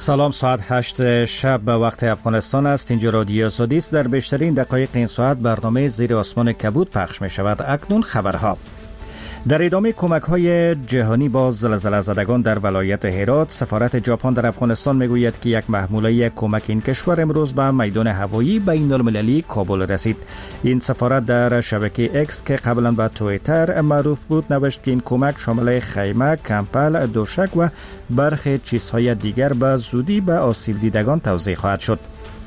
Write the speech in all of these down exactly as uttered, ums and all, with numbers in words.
سلام، ساعت هشت شب به وقت افغانستان است. اینجا رادیو آزادی است. در بیشترین دقایق این ساعت برنامه زیر آسمان کبود پخش می شود. اکنون خبرها. در ادامه کمک‌های جهانی با زلزله زدگان در ولایت هرات، سفارت ژاپن در افغانستان میگوید که یک محموله کمک این کشور امروز به میدان هوایی بین‌المللی کابل رسید. این سفارت در شبکه اکس که قبلا به توییتر معروف بود نوشت که این کمک شامل خیمه، کمپل، دوشک و برخی چیزهای دیگر به زودی به آسیب دیدگان توزیع خواهد شد.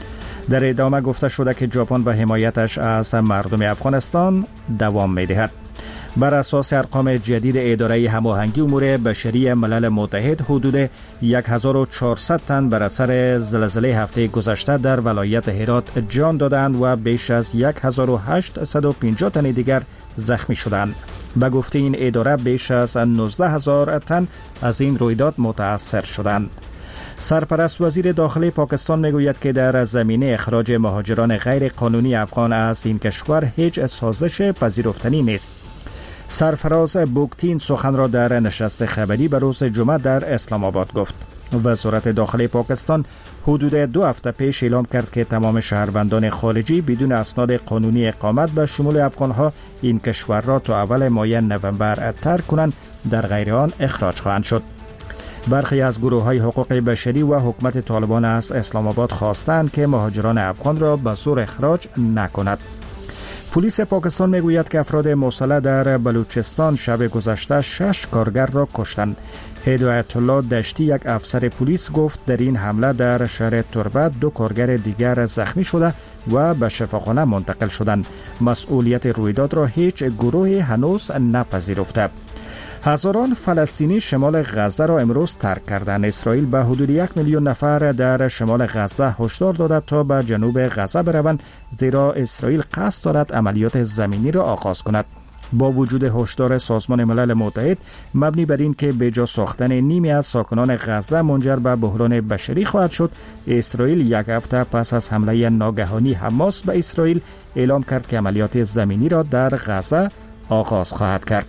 در ادامه گفته شده که ژاپن به حمایتش از مردم افغانستان دوام می‌دهد. بر اساس ارقام جدید اداره هماهنگی امور بشری ملل متحد، حدود هزار و چهارصد تن بر اثر زلزله هفته گذشته در ولایت هرات جان دادند و بیش از هزار و هشتصد و پنجاه تن دیگر زخمی شدند. به گفته این اداره بیش از نوزده هزار تن از این رویداد متاثر شدند. سرپرست وزیر داخلی پاکستان میگوید که در زمینه اخراج مهاجران غیر قانونی افغان از این کشور هیچ سازش پذیرفتنی نیست. سرفراز بوکتین سخن را در نشست خبری به روز جمعه در اسلام آباد گفت. وزارت داخلی پاکستان حدود دو هفته پیش اعلام کرد که تمام شهروندان خارجی بدون اسناد قانونی اقامت به شمول افغانها این کشور را تا اول ماه نوامبر ترک کنند، در غیر آن اخراج خواهند شد. برخی از گروه‌های حقوق بشری و حکومت طالبان از اسلام آباد خواستند که مهاجران افغان را به زور اخراج نکند. پلیس پاکستان میگوید که افراد مسلح در بلوچستان شب گذشته شش کارگر را کشتند. هدایت الله دشتی، یک افسر پلیس، گفت در این حمله در شهر تربت دو کارگر دیگر زخمی شده و به شفاخانه منتقل شدند. مسئولیت رویداد را هیچ گروهی هنوز نپذیرفته. هزاران فلسطینی شمال غزه را امروز ترک کردند. اسرائیل به حدود یک میلیون نفر در شمال غزه هشدار داده تا به جنوب غزه بروند، زیرا اسرائیل قصد دارد عملیات زمینی را آغاز کند. با وجود هشدار سازمان ملل متحد مبنی بر این که به جا ساختن نیمی از ساکنان غزه منجر به بحران بشری خواهد شد، اسرائیل یک هفته پس از حمله ناگهانی حماس به اسرائیل اعلام کرد که عملیات زمینی را در غزه آغاز خواهد کرد.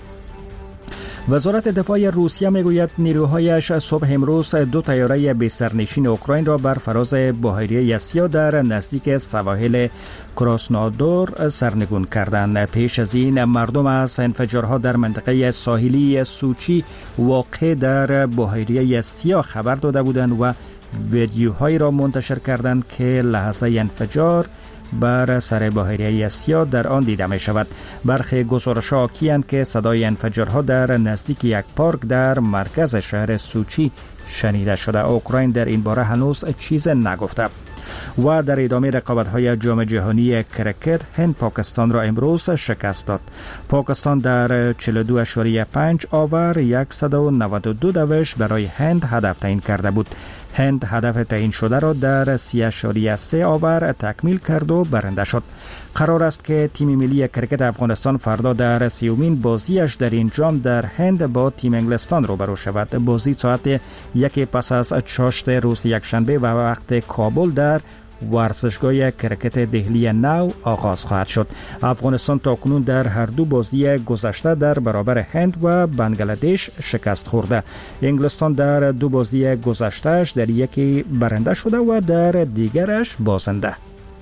وزارت دفاع روسیه میگوید نیروهایش صبح امروز دو طیاره بی‌سرنشین اوکراین را بر فراز بحیره سیاه در نزدیک سواحل کراسنودار سرنگون کردند. پیش از این مردم از انفجارها در منطقه ساحلی سوچی واقع در بحیره سیاه خبر داده بودند و ویدیوهایی را منتشر کردند که لحظه انفجار بر سر بحیره سیاه در آن دیده می شود. برخی گزارش‌ها حاکی‌اند که صدای انفجارها در نزدیک یک پارک در مرکز شهر سوچی شنیده شده. اوکراین در این باره هنوز چیز نگفته. و در ادامه رقابت‌های جام جهانی کرکت، هند پاکستان را امروز شکست داد. پاکستان در چهل و دو اشاریه پنج آور صد و نود و دو دوش برای هند هدف تعیین کرده بود. هند هدف تعیین شده را در سی اشاریه سه آور تکمیل کرد و برنده شد. قرار است که تیم ملی کرکت افغانستان فردا در سیومین بازیش در این جام در هند با تیم انگلستان روبرو شود. بازی ساعت یک پس از چاشت روز یکشنبه و وقت کابل در ورزشگاه کرکت دهلی نو آغاز خواهد شد. افغانستان تاکنون در هر دو بازی گذشته در برابر هند و بنگلادش شکست خورده. انگلستان در دو بازی گذشتهش در یکی برنده شده و در دیگرش بازنده.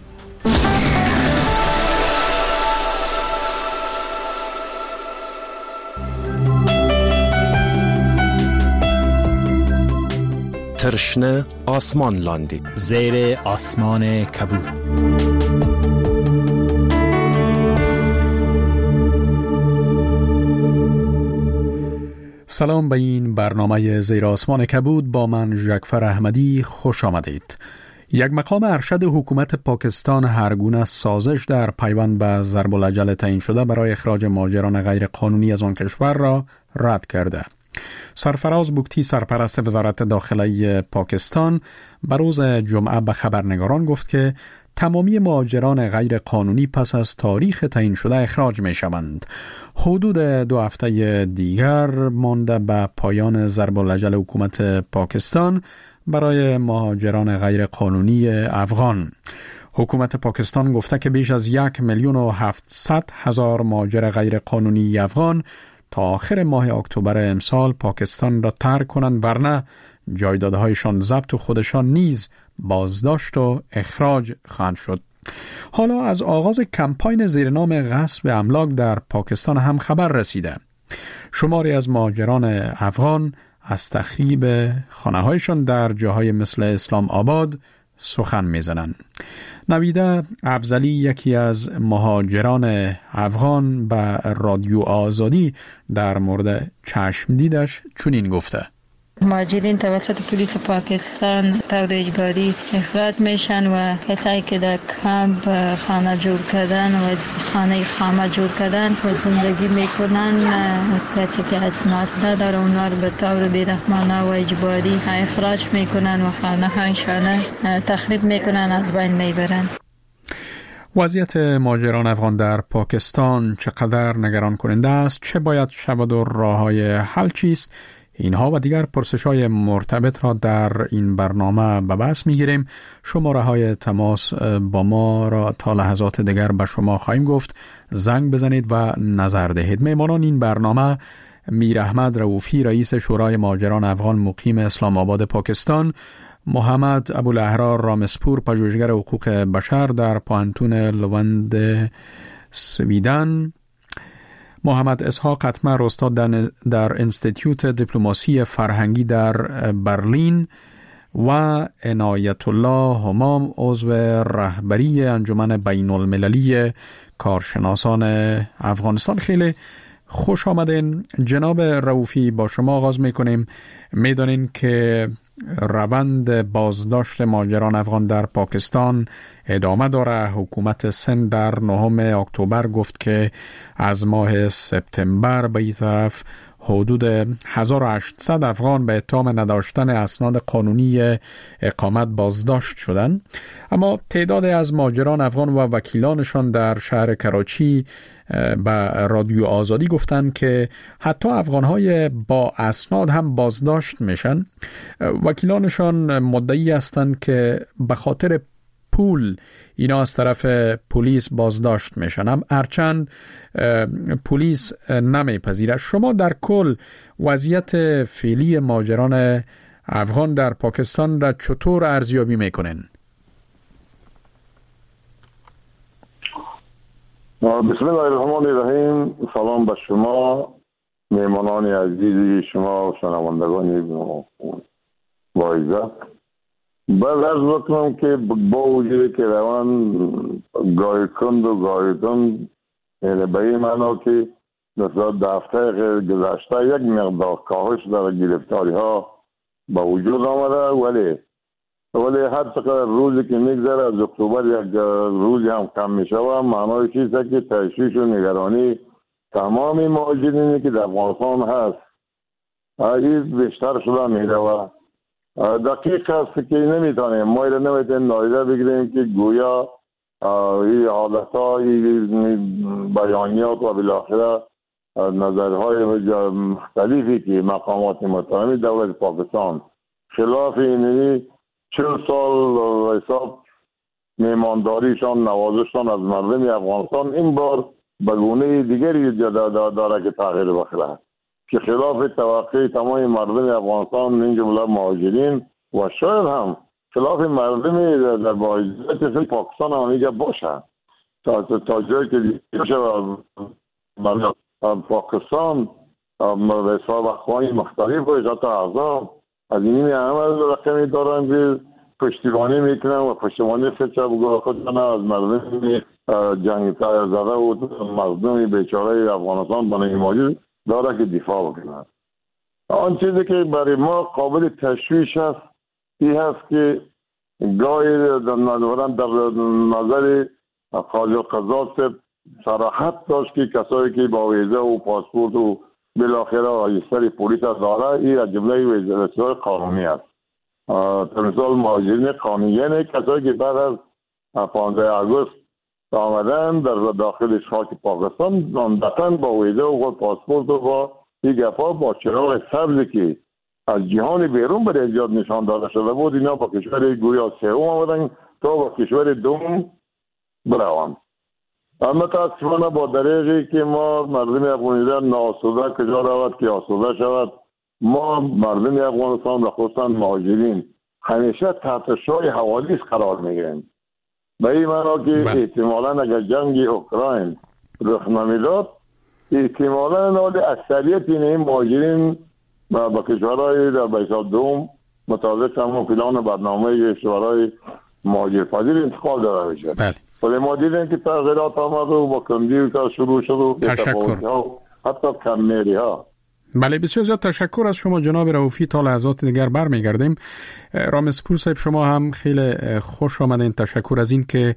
ترشنه آسمان لاندی زیر آسمان کبود. سلام به این برنامه زیر آسمان کبود. با من ژکفر احمدی خوش آمدید. یک مقام ارشد حکومت پاکستان هر گونه سازش در پیوند به ضرب الاجل تعیین شده برای اخراج مهاجران غیر قانونی از آن کشور را رد کرده. سرفراز بوکتی، سرپرست وزارت داخلی پاکستان، به روز جمعه به خبرنگاران گفت که تمامی مهاجران غیر قانونی پس از تاریخ تعیین شده اخراج می شوند. حدود دو هفته دیگر مانده به پایان ضرب الاجل حکومت پاکستان برای مهاجران غیر قانونی افغان. حکومت پاکستان گفته که بیش از یک میلیون و هفتصد هزار مهاجر غیر قانونی افغان تا آخر ماه اکتبر امسال پاکستان را ترک کنند، ورنه جایدادهایشان ضبط و خودشان نیز بازداشت و اخراج خواهند شد. حالا از آغاز کمپاین زیر نام غصب املاک در پاکستان هم خبر رسیده. شماری از مهاجران افغان از تخریب خانه‌هایشان در جاهای مثل اسلام آباد سخن می‌زنند. نویده افضلی، یکی از مهاجران افغان، به رادیو آزادی در مورد چشم دیدش چنین گفته: مهاجرین توسط پلیس پاکستان طور اجباری اخراج میشن و کسایی که در کمپ خانه جور کردن و خانه خامه جور کردن و زندگی میکنن، کسی که اسناد نداره اونا رو به طور بیرحمانه و اجباری اخراج میکنن و خانه هایشان تخریب میکنن، از بین میبرن. وضعیت مهاجران افغان در پاکستان چقدر نگران کننده است؟ چه باید شود و راه‌های حل چیست؟ اینها و دیگر پرسش‌های مرتبط را در این برنامه به بحث می‌گیریم. شماره های تماس با ما را تا لحظات دیگر به شما خواهیم گفت. زنگ بزنید و نظر دهید. میهمانان این برنامه: میر احمد رؤوفی، رئیس شورای مهاجران افغان مقیم اسلام آباد پاکستان; محمد ابوالاحرار رامسپور، پژوهشگر حقوق بشر در پوهنتون لوند سویدن; محمد اسحاق قطمر، استاد در, در انستیتیوت دیپلماسی فرهنگی در برلین; و عنایت الله همام، عضو رهبری انجمن بین المللی کارشناسان افغانستان. خیلی خوش آمدین. جناب رؤوفی، با شما آغاز میکنیم. میدانین که روند بازداشت مهاجران افغان در پاکستان ادامه داره. حکومت سند در نهم اکتبر گفت که از ماه سپتامبر به این طرف حدود هزار و هشتصد افغان به اتهام نداشتن اسناد قانونی اقامت بازداشت شدند. اما تعدادی از مهاجران افغان و وکیلانشان در شهر کراچی به رادیو آزادی گفتند که حتی افغانهای با اسناد هم بازداشت میشن. وکیلانشان مدعی هستند که به خاطر پول اینا از طرف پلیس بازداشت میشن، هم هرچند پلیس نمیپذیره. شما در کل وضعیت فعلی مهاجران افغان در پاکستان را چطور ارزیابی میکنین؟ بسم الله الرحمن الرحیم. سلام به شما، میهمانان عزیزی شما و شنوندگان با عزت. باید عرض بکنم که با وجودی که روان گاهی کند و گاهی کند، یعنی به این معنا که نسبت به هفته گذشته یک مقدار کاهش در گرفتاری ها با وجود آمده، ولی ولی هر چقدر روزی که میگذره از اکتبر یک روزی هم کم میشوه، معنای چیزه که تشویش و نگرانی تمامی مهاجرینی که در افغانستان هست این بیشتر شده میروه. دقیق است که نمیتونیم ما را نمیتونیم نادیده بگیریم که گویا این حالت ها، این بیانیات و بالاخره نظرهای مختلفی که مقامات متهمی دولت پاکستان خلاف اینی چهل سال حساب میمانداریشان، نوازشان از مردم افغانستان این بار به گونه دیگری داره که تغییر بخوره که خلاف توقع تمام مردم افغانستان من جمله مهاجرین و شاید هم خلاف مردم در باید پاکستان هم اینجا باشه تا تا جایی که دیگه پاکستان به حساب اخوانی مختلف باشه تا اعضا از این همه رقمی دارن که پشتیبانی میکنن و پشتیبانی فکر بگو خودشان از مردم جنگ زده و مردم بیچاره افغانستان بنای ماجر داره که دفاع بکنن. آن چیزی که برای ما قابل تشویش است این هست که گاهی در نظر خارج قضات صراحت داشت که کسایی که با ویزه و پاسپورت و بالاخره آیستر پولیس داره این از جمله ویزه قانونی است. مثال مهاجرین قانونی یعنی کسایی که بعد از پانزده آگوست آمدن در داخل خاک پاکستان عمدتاً با ویزه و پاسپورت و با این گپا با چراغ سبزی که از جهان بیرون به ایجاد نشان داده شده بود اینا با کشور گویا سوم آمدن تا با کشور دوم بروند. متاسفانه با دریغی که ما مردم افغانستان ناسوده کجا رود که آسوده شود ما مردم افغانستان و خصوصا مهاجرین همیشه تحت شعاع حوادث قرار میگیریم. به این معنا که احتمالاً اگر جنگ اوکراین رخ نمیداد احتمالاً نال اکثریت این مهاجرین با کشورهای در بیست دوم مطابق همون پلان برنامه کشورهای مهاجر پذیر انتقال داده میشه. بله. ولی ما دیدیم که تغییرات آمد و با کندی که شروع شد و تشکر. حتی کم‌میری ها. بله بسیار زیاد تشکر از شما جناب رؤوفی. تا لحظات دیگر برمیگردیم. رامز پور صاحب شما هم خیلی خوش آمدین. تشکر از این که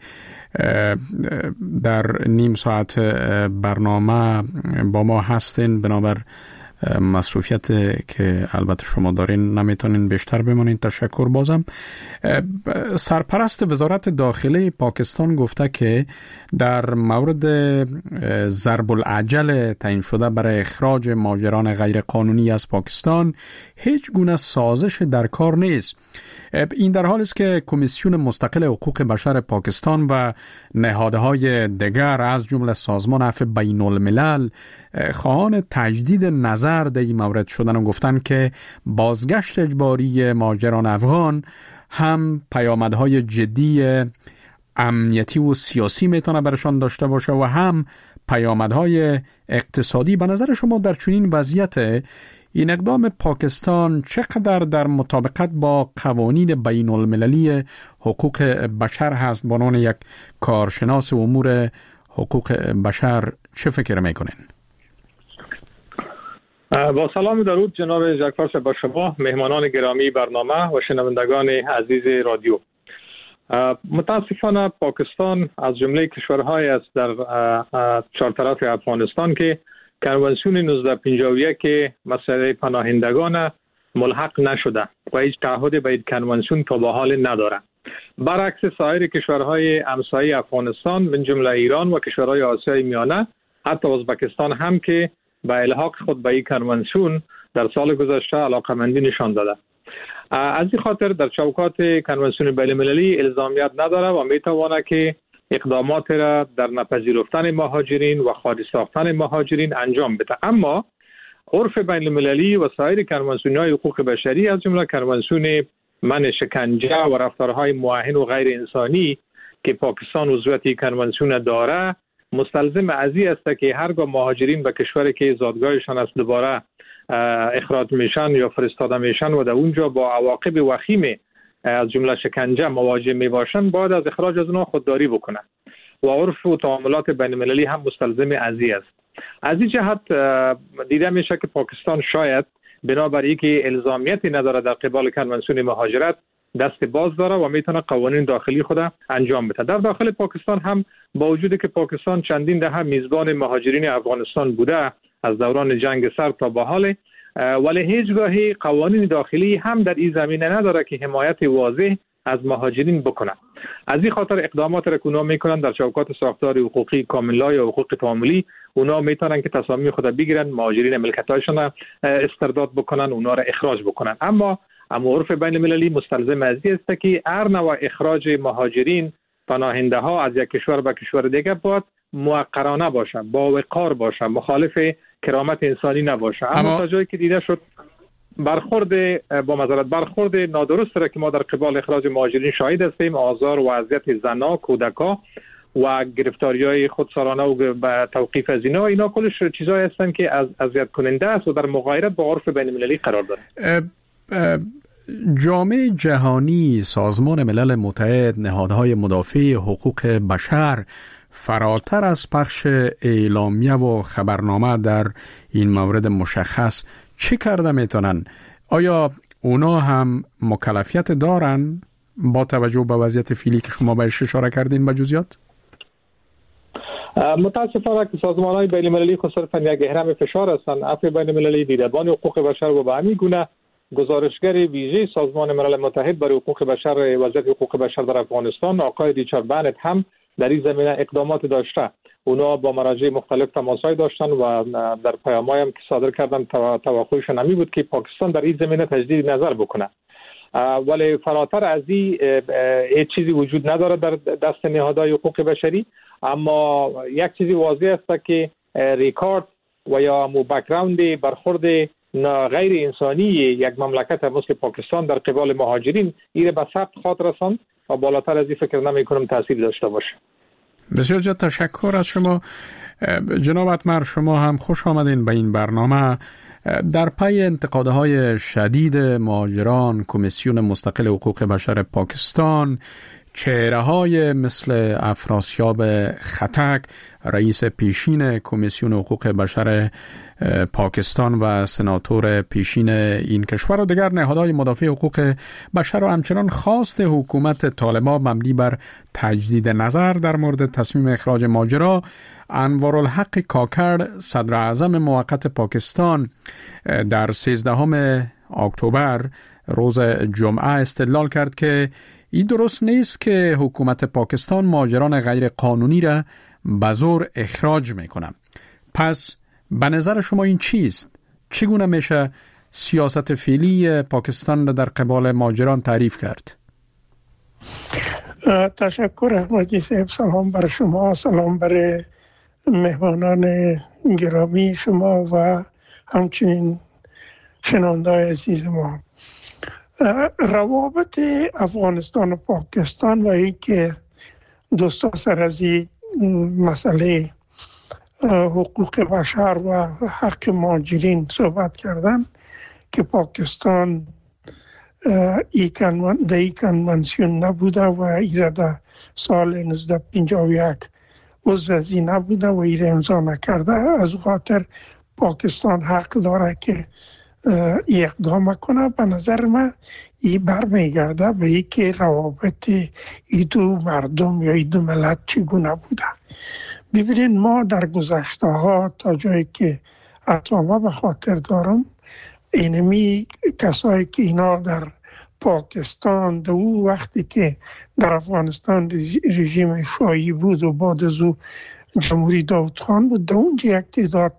در نیم ساعت برنامه با ما هستین. بنابر مصروفیت که البته شما دارین نمیتونین بیشتر بمونین. تشکر. بازم سرپرست وزارت داخله پاکستان گفته که در مورد ضرب العجل تعیین شده برای اخراج مهاجران غیر قانونی از پاکستان هیچ گونه سازش در کار نیست. این در حالی است که کمیسیون مستقل حقوق بشر پاکستان و نهادهای دیگر از جمله سازمان عفو بین الملل خواهان تجدید نظر در این مورد شدن و گفتن که بازگشت اجباری مهاجران افغان هم پیامدهای جدی امنیتی و سیاسی میتونه برشان داشته باشه و هم پیامدهای اقتصادی. به نظر شما در چنین وضعیت این اقدام پاکستان چقدر در مطابقت با قوانین بین المللی حقوق بشر هست؟ به عنوان یک کارشناس امور حقوق بشر چه فکر میکنین؟ با سلام درود جناب جعفر صاحب با شما، مهمانان گرامی برنامه و شنوندگان عزیز رادیو. متاسفانه پاکستان از جمله کشورهای است در چهار طرف افغانستان که کنوانسیون نوزده پنجاه و یک مسئله پناهندگان ملحق نشده و هیچ تعهد به این کنوانسیون تا به حال نداره. برعکس سایر کشورهای همسایه افغانستان من جمله ایران و کشورهای آسیای میانه، حتی ازبکستان هم که به الحاق خود به این کنوانسیون در سال گذشته علاقمندی نشان داده. از این خاطر در چوکات کنوانسیون بین المللی الزامیت نداره و میتواند که اقدامات را در نپذیرفتن مهاجرین و خارج ساختن مهاجرین انجام بده. اما عرف بین المللی و سایر کنوانسیون‌های حقوق بشری از جمله کنوانسیون منع شکنجه و رفتارهای موهن و غیر انسانی که پاکستان عضویت کنوانسیون داره مستلزم از این است که هرگاه مهاجرین به کشوری که زادگاهشان است دوباره اخراج میشن یا فرستاده میشن و در اونجا با عواقب وخیم از جمله شکنجه مواجه می باشند باید از اخراج از اونها خودداری بکنند و عرف و تعاملات بین المللی هم مستلزم از این است. از این جهت دیده میشه که پاکستان شاید بنابر اینکه الزامیتی نداره در قبال کنوانسیون مهاجرت دست باز داره و میتونه قوانین داخلی خود انجام بده. در داخل پاکستان هم با وجودی که پاکستان چندین دهه میزبان مهاجرین افغانستان بوده از دوران جنگ سرد تا به حال، ولی هیچگاهی قوانین داخلی هم در این زمینه نداره که حمایت واضح از مهاجرین بکنه. از این خاطر اقدامات را که اونا میکنن در چوکات ساختار حقوقی کاملا یا حقوق تعاملی، اونا میتونن که تصامیم خود بگیرن، مهاجرین ملکیت‌هاشون استرداد بکنن، اونا را اخراج بکنن. اما اما عرف بین المللی مستلزم از این است که هر نوع اخراج مهاجرین پناهنده ها از یک کشور به کشور دیگر باید موقرانه باشه، با وقار باشه، مخالف کرامت انسانی نباشه. اما, اما تا جایی که دیده شد برخورد با معذرت برخورد نادرست را که ما در قبال اخراج مهاجرین شاهد هستیم، آزار و اذیت زنها، کودک‌ها و گرفتاری‌های خودسرانه و توقیف از اینا، اینا کلش چیزایی هستند که از اذیت کننده است و در مغایرت با عرف بین المللی قرار داره. جامعه جهانی، سازمان ملل متحد، نهادهای مدافع حقوق بشر فراتر از پخش اعلامیه و خبرنامه در این مورد مشخص چه کرده میتونن؟ آیا اونا هم مکلفیت دارن با توجه به وضعیت فعلی که شما بهش اشاره کردین به جزئیات؟ متاسفانه که سازمان‌های بین المللی خصوصا یک اهرم فشار هستند. عفو بین المللی، دیدبان حقوق بشر و به همین گونه گزارشگر ویژه سازمان ملل متحد برای حقوق بشر وضعیت حقوق بشر در افغانستان آقای ریچارد بنت هم در این زمینه اقدامات داشته. اونا با مراجع مختلف تماس‌های داشتن و در پیام‌های هم که صادر کردن توقعشون همی بود که پاکستان در این زمینه تجدید نظر بکنه. ولی فراتر از این هیچ چیزی وجود نداره در دست نهادهای حقوق بشری. اما یک چیزی واضح است که ریکارد و یا مو بک‌گراند برخورد غیر انسانی یک مملکت مثل پاکستان در قبال مهاجرین ایره به ثبت خاطر رساند و بالاتر از این فکر نمی کنم تاثیر داشته باشه. بسیار زیاد تشکر از شما جناب اتمر. شما هم خوش آمدین به این برنامه. در پی انتقادهای شدید مهاجران، کمیسیون مستقل حقوق بشر پاکستان، چهره‌های مثل افراسیاب خطک، رئیس پیشین کمیسیون حقوق بشر پاکستان و سناتور پیشین این کشور و دیگر نهادهای مدافع حقوق بشر و همچنان خواست حکومت طالبان مبنی بر تجدید نظر در مورد تصمیم اخراج مهاجران، انوارالحق کاکر صدر اعظم موقت پاکستان در سیزدهم اکتبر روز جمعه استدلال کرد که این درست نیست که حکومت پاکستان مهاجران غیر قانونی را به زور اخراج میکنه. پس به نظر شما این چیست؟ چگونه میشه سیاست فعلی پاکستان را در قبال مهاجران تعریف کرد؟ تشکر احمدی صاحب. سلام بر شما، سلام بر مهمانان گرامی شما و همچنین شنونده‌های عزیز ما. روابط افغانستان و پاکستان و اینکه دوستا سر از این مسئله حقوق بشر و حق مهاجرین صحبت کردن که پاکستان در این کنوانسیون نبوده و ایره در سال نوزده پنجاه و یک عضو از این نبوده و ایره امضا نکرده. از خاطر پاکستان حق داره که ای اقدام کنه. به نظر من این برمیگرده به این که روابط ای دو مردم یا ای دو ملت چگونه بوده. ببینید ما در گذشته ها تا جایی که اتامه به خاطر دارم، اینمی کسایی که اینا در پاکستان در او وقتی که در افغانستان رژیم شاهی بود و بعد از او جمهوری داود خان بود، در اونجا یک تعداد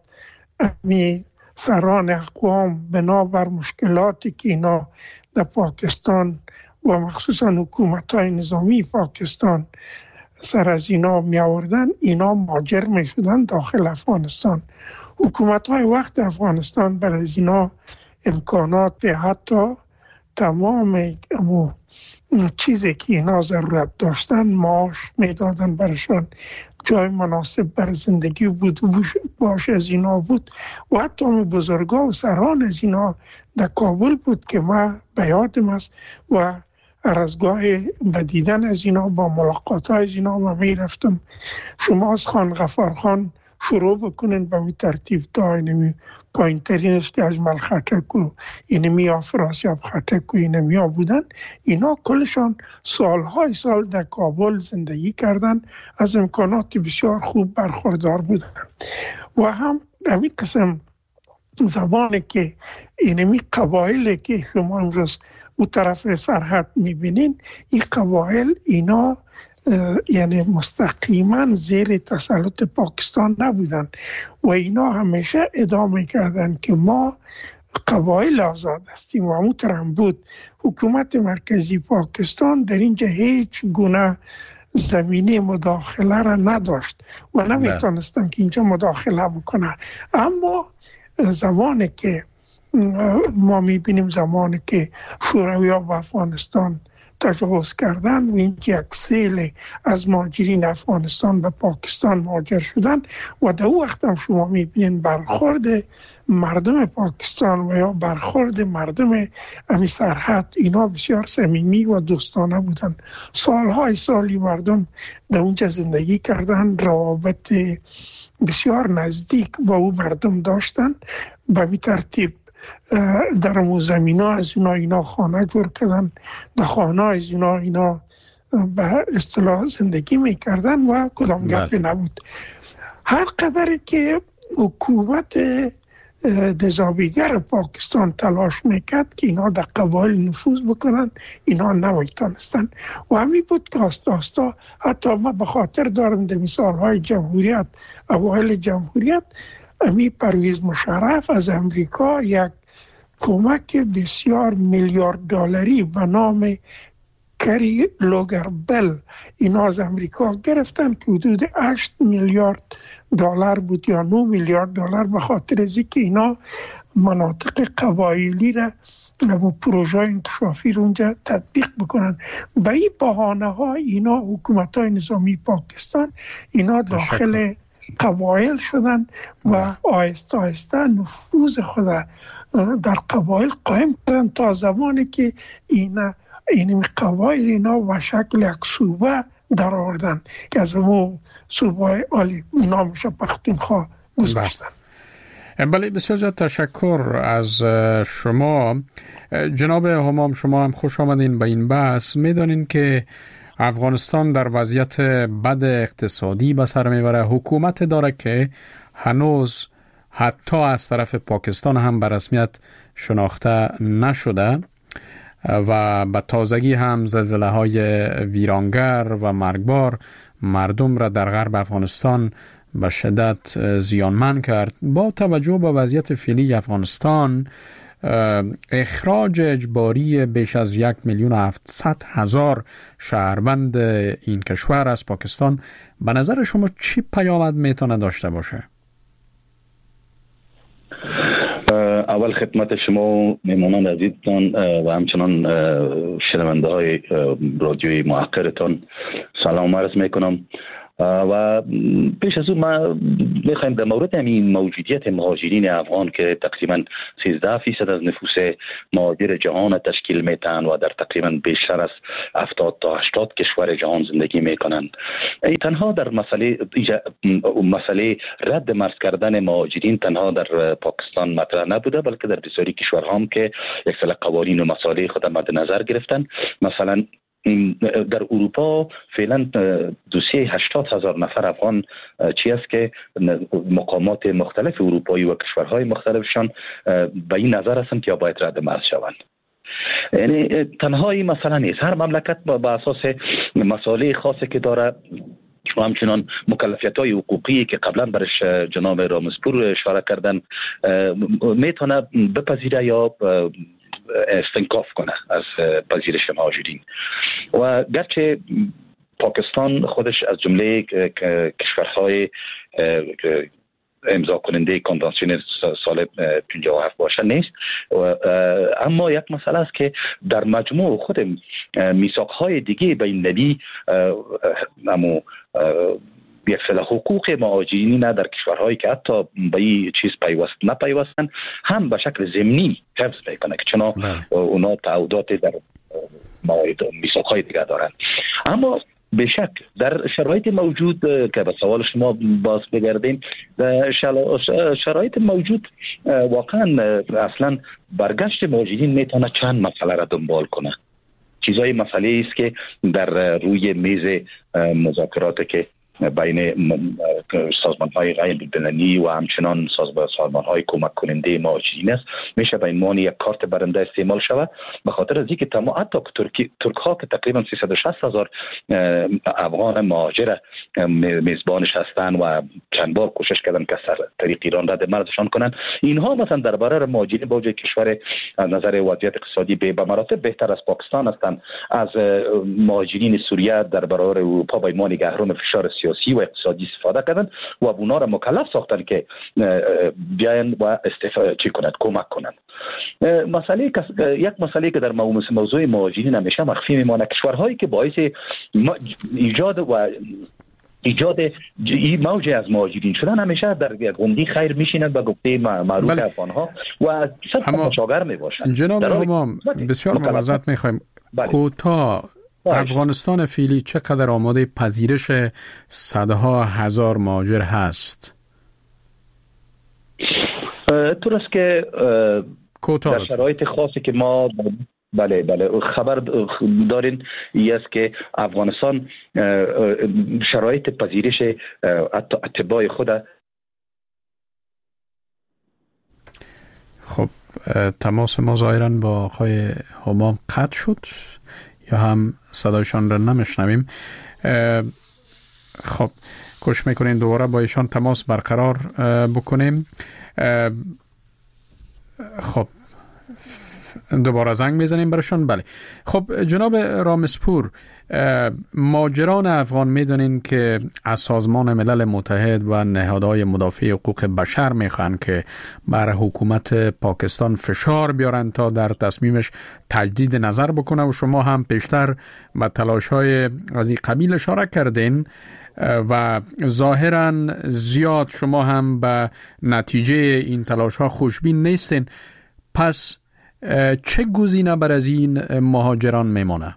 می سران اقوام بنابر مشکلاتی که اینا در پاکستان و مخصوصا حکومت‌های نظامی پاکستان سر از اینا می آوردن، اینا مهاجر می شدن داخل افغانستان. حکومت‌های وقت افغانستان برای اینا امکانات حتی تمام امو چیزی که اینا ضرورت داشتن معاش می دادن برشان، جای مناسب بر زندگی بود باش از اینا بود و حتی بزرگا و سران از اینا در کابل بود که ما به یادم است و ارزگاه بدیدن از اینا با ملاقات های از اینا ما می رفتم. شما از خان غفار خان شروع بکنین به می ترتیب تا اینمی پایین ترینش که اجمل خطک و اینمی افراسیاب خطک و اینمی ها بودن. اینا کلشان سالهای سال در کابل زندگی کردن، از امکانات بسیار خوب برخوردار بودن و هم همین قسم زمانی که اینمی قبایلی که شما امروز او طرف سرحد میبینین، این قبایل اینا یعنی مستقیما زیر تسلط پاکستان نبودن و اینا همیشه ادامه کردن که ما قبایل آزاد هستیم و همونطور هم بود. حکومت مرکزی پاکستان در اینجا هیچ گونه زمینه مداخله را نداشت و نمیتونستن که اینجا مداخله بکنه. اما زمانی که ما میبینیم زمانی که شوروی‌ها با افغانستان تجاوز کردن و این که یک سیل از مهاجرین افغانستان به پاکستان مهاجر شدن و در او وقت هم شما میبینید برخورد مردم پاکستان و یا برخورد مردم امی سرحد اینا بسیار صمیمی و دوستانه بودن. سالهای سالی مردم در اونجا زندگی کردن، روابط بسیار نزدیک با او مردم داشتن. به این ترتیب در امو زمین ها از اینا اینا خانه جور کردن، در خانه از اینا اینا به اصطلاح زندگی میکردن و کدام گپی نبود. هر قدر که حکومت نظامیگر پاکستان تلاش میکرد که اینا در قبایل نفوذ بکنن، اینا نمیتونستن و همین بود که آستا آستا حتی ما به خاطر دارم در مثالهای جمهوریت، اوایل جمهوریت، امی پرویز مشرف از امریکا یک کمک بسیار میلیارد دلاری به نام کری لوگربل اینا از امریکا گرفتن که حدود هشت میلیارد دلار بود یا نه میلیارد دلار، به خاطر از اینکه اینا مناطق قبایلی را و پروژه انکشافی رو اونجا تطبیق بکنن. به این بهانه ها اینا حکومت های نظامی پاکستان اینا داخل قبایل شدن و آهسته آهسته نفوذ خود در قبایل قائم کردن تا زمانی که اینا این قبایل اینا و شکل یک صوبه در آوردن که از اون صوبه عالی نامش پختونخوا گذاشتن. بله، بسیار زیاد تشکر از شما جناب همام. شما هم خوش آمدین به این بحث. میدانین که افغانستان در وضعیت بد اقتصادی به سر میبره. حکومت داره که هنوز حتی از طرف پاکستان هم به رسمیت شناخته نشده و به تازگی هم زلزله های ویرانگر و مرگبار مردم را در غرب افغانستان به شدت زیانمند کرد. با توجه به وضعیت فعلی افغانستان، اخراج اجباری بیش از یک میلیون و هفتصد هزار شهروند این کشور از پاکستان به نظر شما چی پیامد میتونه داشته باشه؟ اول خدمت شما میمانان عزیزتان و همچنان شنونده های رادیوی محقرتان سلام عرض میکنم. و پیش از اون ما میخوایم در مورد همین موجودیت مهاجرین افغان که تقریبا سیزده فیصد از نفوس مهاجر جهان تشکیل میتن و در تقریبا بیشتر از هفتاد تا هشتاد کشور جهان زندگی میکنن، این تنها در مسئله مسئله رد مرز کردن مهاجرین تنها در پاکستان مطرح نبوده، بلکه در بسیاری کشورها هم که یک سری قوانین و مسائل خود مد نظر گرفتن. مثلا در اروپا فعلا دوسیه هشتاد هزار نفر افغان چی است که مقامات مختلف اروپایی و کشورهای مختلفشان به این نظر هستند که باید رد مرز شوند. یعنی تنهایی مثلا نیست، هر مملکت با اساس مسائل خاصی که داره و همچنان مکلفیت‌های حقوقی که قبلا برش جناب رامزپور اشاره کردن میتونه بپذیره یا استنکاف کنه از پذیرش مهاجرین. و گرچه پاکستان خودش از جمله کشورهای امضا کننده کنوانسیون سال پنجاه و هفت باشه نیست، اما یک مسئله است که در مجموع خود میثاق‌های دیگه بین المللی امو یک سری حقوق مهاجرین در کشورهایی که حتی به این چیز پیوست نپیوستن هم به شکل ضمنی حفظ میکنه که چون اونا تعهدات در میثاق‌های دیگه دارن. اما به شک در شرایط موجود که به سوال شما باز بگردیم، شرایط موجود واقعا اصلا برگشت مهاجرین میتونه چند مسئله را دنبال کنه. چیزای مسئله است که در روی میز مذاکرات که بین سازمان‌های غیر بین‌المللی و همچنان سازمان‌های کمک کننده مهاجرین است، میشه به عنوان یک کارت برنده استعمال شود، به خاطر از اینکه تمام حتی ترکی ترک‌ها که تقریبا سیصد و شصت هزار افغان مهاجر میزبانش هستند و چند بار کوشش کردن که از طریق ایران رد مرزشان کنند، اینها مثلا درباره مهاجرین با وجه کشور از نظر وضعیت اقتصادی به مراتب بهتر از پاکستان هستند، از مهاجرین سوریه در برابر اروپا به عنوان گهرم فشار سیاسی و اقتصادی استفاده کردن و اونا را مکلف ساختن که بیاین و استفاده چی کنند، کمک کنند. مسئله یک مسئله که در موضوع مهاجرین همیشه مخفی میمونه، کشورهایی که باعث ایجاد و ایجاد این موج از مهاجرین شدن همیشه در گمدی خیر میشینند و گفته معروف افغانها و صد مشاور میباشند. جناب همام بسیار معذرت میخوایم، کوتاه افغانستان فعلی چقدر آماده پذیرش صدها هزار مهاجر هست؟ طور است که در شرایط خاصی که ما بله بله خبر دارین این است که افغانستان شرایط پذیرش اتباع خود. خب تماس ما ظاهراً با آقای همام قطع شد یا هم صدایشان را نمیشنویم. خب کوشش میکنین دوباره با ایشان تماس برقرار بکنیم. خب دوباره زنگ میزنیم برشان. بله خب جناب رامسپور، مهاجران افغان میدونین که از سازمان ملل متحد و نهادهای مدافع حقوق بشر میخوان که بر حکومت پاکستان فشار بیارن تا در تصمیمش تجدید نظر بکنه و شما هم پیشتر به تلاش‌های از این قبیل اشاره کردین و ظاهراً زیاد شما هم به نتیجه این تلاش‌ها خوشبین نیستین. پس چه گزینه بر از این مهاجران میمونه؟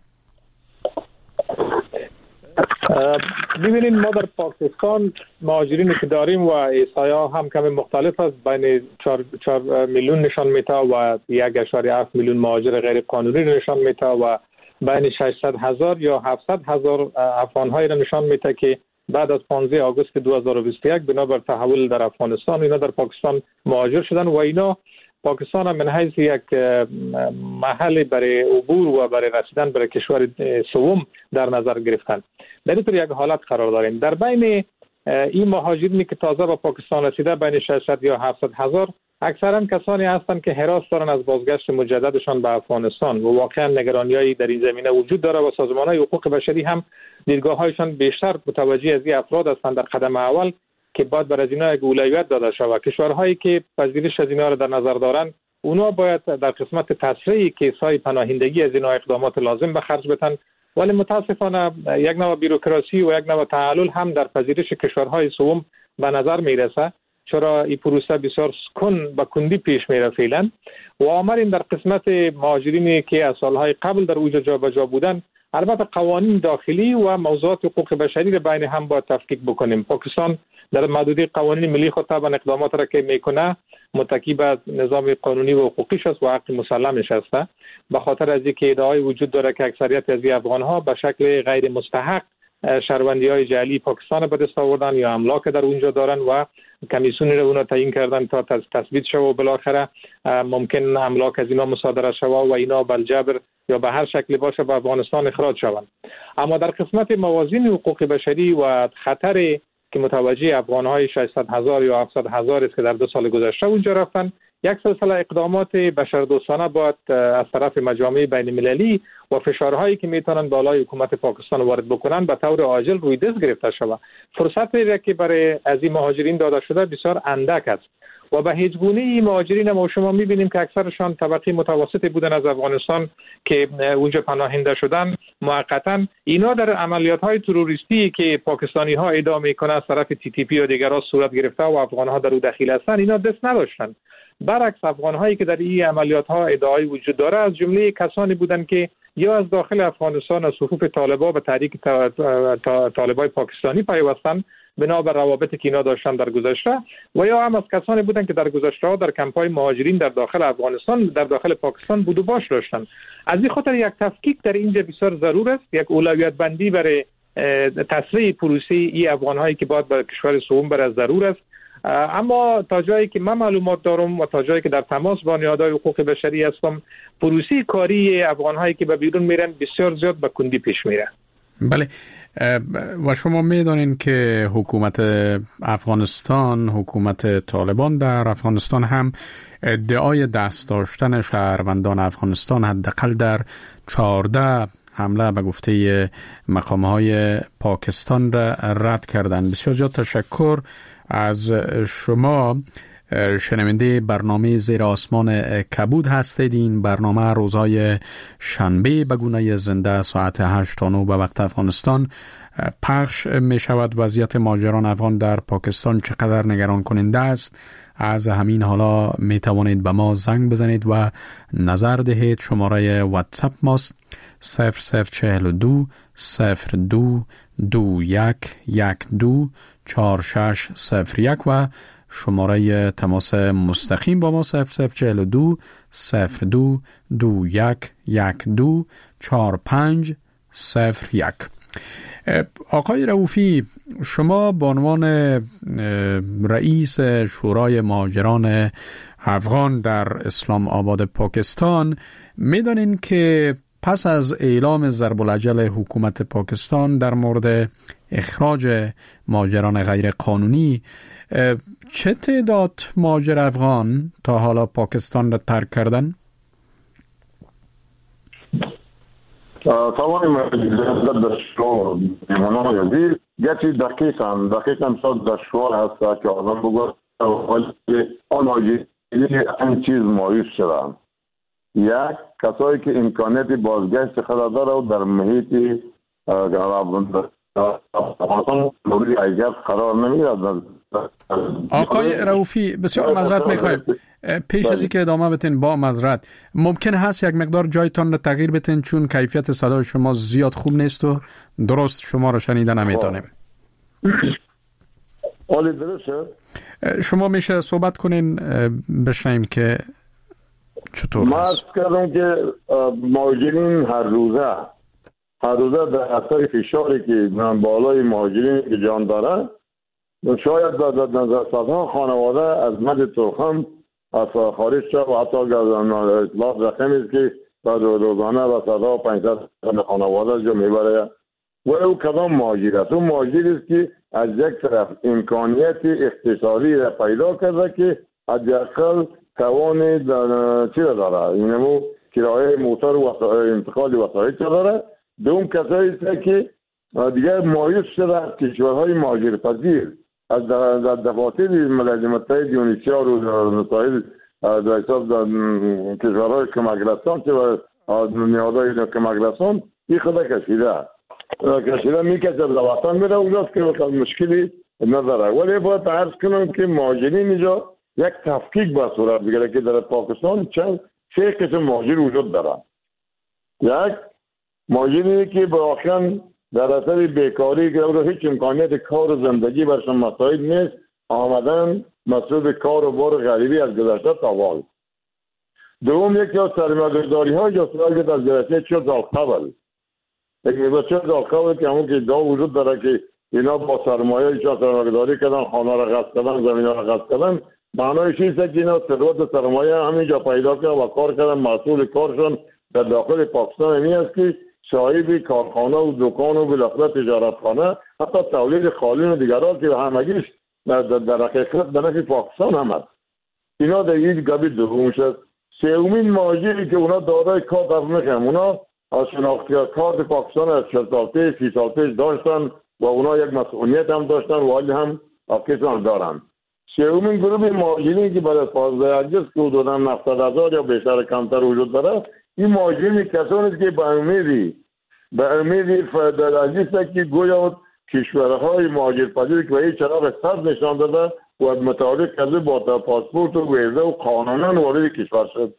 ببینید ما در پاکستان مهاجرینی که داریم و احصایه‌ها هم کمی مختلف است، بین چهار میلیون نشان میده و یک اشاره هفت میلیون مهاجر غیر قانونی نشان میده و بین ششصد هزار یا هفتصد هزار افغان‌های را نشان میده که بعد از پانزده آگوست دو هزار و بیست و یک بنابر تحول در افغانستان اینا در پاکستان مهاجر شدن و اینا پاکستان هم من حیث یک محل برای عبور و برای رسیدن برای کشور سوم در نظر گرفتن. در این یک حالت قرار داریم. در بین این مهاجرینی که تازه به پاکستان رسیده بین ششصد یا هفتصد هزار اکثرا کسانی هستند که هراس دارن از بازگشت مجددشان به افغانستان و واقعا نگرانیایی در این زمینه وجود داره و سازمان‌های حقوق بشری هم دیدگاه‌هایشان بیشتر متوجه از این افراد هستند در قدم اول که باید بر از اینا اولویت داده شود. کشورهایی که پذیرش از اینا را در نظر دارند اونا باید در قسمت تسریع کیس‌های پناهندگی از اینا اقدامات لازم به خرج بدن، ولی متاسفانه یک نوع بیروکراسی و یک نوع تعلل هم در پذیرش کشورهای سوم به نظر میرسه، چرا این پروسه بسیار کن و کندی پیش میره فعلا. و آمرین در قسمت مهاجرینی که از سالهای قبل در اوج جابجا بودن، البته قوانین داخلی و موضوعات حقوق بشری را بین هم باید تفکیک بکنیم. پاکستان در محدوده قوانین ملی خود طبعا اقدامات را که میکنه متکی به نظام قانونی و حقوقیش است و حق مسلمش است، به خاطر از اینکه ادعای وجود داره که اکثریت از افغان‌ها به شکل غیر مستحق شهروندی‌های جعلی پاکستان به دست آوردن یا املاک در اونجا دارن و کمیسیون رو اونا تعیین کردن تا تثبیت شود و بالاخره ممکن املاک از اینا مصادره شود و اینا بالجبر یا به هر شکلی باشه به افغانستان اخراج شوند. اما در قسمت موازین حقوق بشری و خطر که متوجه افغان‌های ششصد هزار یا هفتصد هزار است که در دو سال گذشته اونجا رفتن، یک سلسله اقدامات بشردوستانه باید از طرف مجامع بین المللی و فشارهایی که میتونن بالای حکومت پاکستان وارد بکنن به طور عاجل روی دست گرفته شود. فرصتی که برای از این مهاجرین داده شده بسیار اندک است و به هیچ گونه این مهاجرین ما شما میبینیم که اکثرشان طبقه متوسطی بودن از افغانستان که اونجا پناهنده شدن موقتا. اینا در عملیات‌های تروریستی که پاکستانی ها ادعا میکنن از طرف تی تی پی و دیگرها صورت گرفته و افغان ها در او دخیل هستن، اینا دست نداشتن. برعکس افغان هایی که در این عملیات ها ادعای وجود داره از جمله کسانی بودند که یا از داخل افغانستان از صفوف طالبان به تحریک طالبای پاکستانی پیوستند بنا بر روابطی که اینا داشتن در گذشته، و یا هم از کسانی بودند که در گذشته ها در کمپ‌های مهاجرین در داخل افغانستان در داخل پاکستان بود و باش داشتن. از این خاطر یک تفکیک در اینجا بسیار ضرور است، یک اولویت بندی برای تسریع پروسه ای افغان‌هایی که باید به کشور سوم بر ضرور است. اما تا جایی که من معلومات دارم و تا جایی که در تماس با نهادهای حقوق بشری هستم، پروسه کاری افغان‌هایی که به بیرون میرن بسیار زیاد به کندی پیش میره. بله، و شما میدانین که حکومت افغانستان، حکومت طالبان در افغانستان هم ادعای دست داشتن شهروندان افغانستان حداقل در چهارده حمله به گفته مقام‌های پاکستان را رد کردند. بسیار زیاد تشکر از شما. شنونده برنامه زیر آسمان کبود هستید. این برنامه روزهای شنبه به گونه زنده ساعت هشت تا نه به وقت افغانستان پخش می شود. وضعیت مهاجران افغان در پاکستان چقدر نگران کننده است؟ از همین حالا می توانید به ما زنگ بزنید و نظر دهید. شماره واتساپ ماست صفر صفر چهل و دو صفر دو دو یک یک دو چهار شش صفر یک و شماره تماس مستقیم با ما صفر صفر چهل و دو صفر دو دو یک یک دو چهار پنج صفر یک. آقای رؤوفی، شما به عنوان رئیس شورای مهاجران افغان در اسلام آباد پاکستان میدانین که پس از اعلام ضرب العجل حکومت پاکستان در مورد اخراج مهاجران غیر قانونی، چه تعداد مهاجر افغان تا حالا پاکستان را ترک کردن؟ تمام مجلس دشوار میمونم یادی گچی دقیق هم دقیق هم صد دشوار هست که آدم بگوید ولی آن آجیلی این چیز مایوس شدن. یک کسایی که امکانیت بازگشت خود داره و در محیط افغانستان مورد ایجاد قرار نمیگیرد. آقای رؤوفی بسیار معذرت میخوایم، پیش از اینکه ادامه بدین با معذرت ممکن هست یک مقدار جایتان رو تغییر بدین چون کیفیت صدای شما زیاد خوب نیست و درست شما رو شنیده نمیتونیم. حالی درسته؟ شما میشه صحبت کنین بشنیم که چطور ما هست. از کردم که مهاجرین هر روزه هر روزه در اثر فشاری که بالای مهاجرین که جان داره شاید در نظر صدها خانواده از مد ترخم از خارج شد و حتی اطلاعات رقمی است که در روزانه و صدها و پنجصد خانواده جو میبره و او کدام مهاجر است؟ او مهاجر است که از یک طرف امکانیت اقتصادی را پیدا کرده که حداقل توان چی را داره، اینمو کرایه موتر و انتقال وسایل داره. دوم کسایی است که دیگر مایوس شده از کشورهای مهاجر پذیر از دفاتر ملل متحد یونیسیار و نتایج در حساب کشورهای کمکرسان که نیازهای کمکرسان این خدا کشیده کشیده میکشد در وطن میره اونجاست که مشکلی نداره. ولی باید عرض کنم که مهاجرین اینجا یک تفکیک با صورت بگیره که در پاکستان چند سه قسم مهاجر وجود داره. یک مهاجری که به آخران در اثر بیکاری که او هیچ امکانیت کار و زندگی برشان مساعد نیست آمدن مسئول کار و بار غریبی از گذشته تاوال. دوم یکی از سرمایه‌گذاری ها یا سراغ از گذشته چه سال قبل یک مقدار چه سال قبل که همون که ادعا وجود داره که اینا با سرمایه چه سرمایه‌گذاری کردن، خانه را غصب کردن، زمین را غصب کردن، معنایش این است که اینا ثروت سرمایه همینجا پیدا کردن و کار کردن. مسئول کارشون در داخل پاکستان این است که صاحب کارخانه و دکان و بالاخره تجارتخانه حتی تولید قالین و دیگرها که همگیش در در حقیقت به نفع پاکستان هم است. اینا در یک گابی دومش است. سومین مهاجری که اونا دارای کار در میکنن، اونا از شناختی کارت پاکستان از چهل سال پیش سی سال پیش داشتن و اونا یک مسئولیت هم داشتن و حالی هم کسان دارن. سومین گروه مهاجرین که بعد از پانزده اگست که حدوداً هفتاد هزار یا بیشتر کمتر وجود داره، این مهاجرین کسانی است که به امیدی به امیدی فدرالیست که گویا کشورهای مهاجرپذیر که به چراغ سبز نشان داده و متعلق کرده با پاسپورت و ویزه و قانونا وارد کشور شد.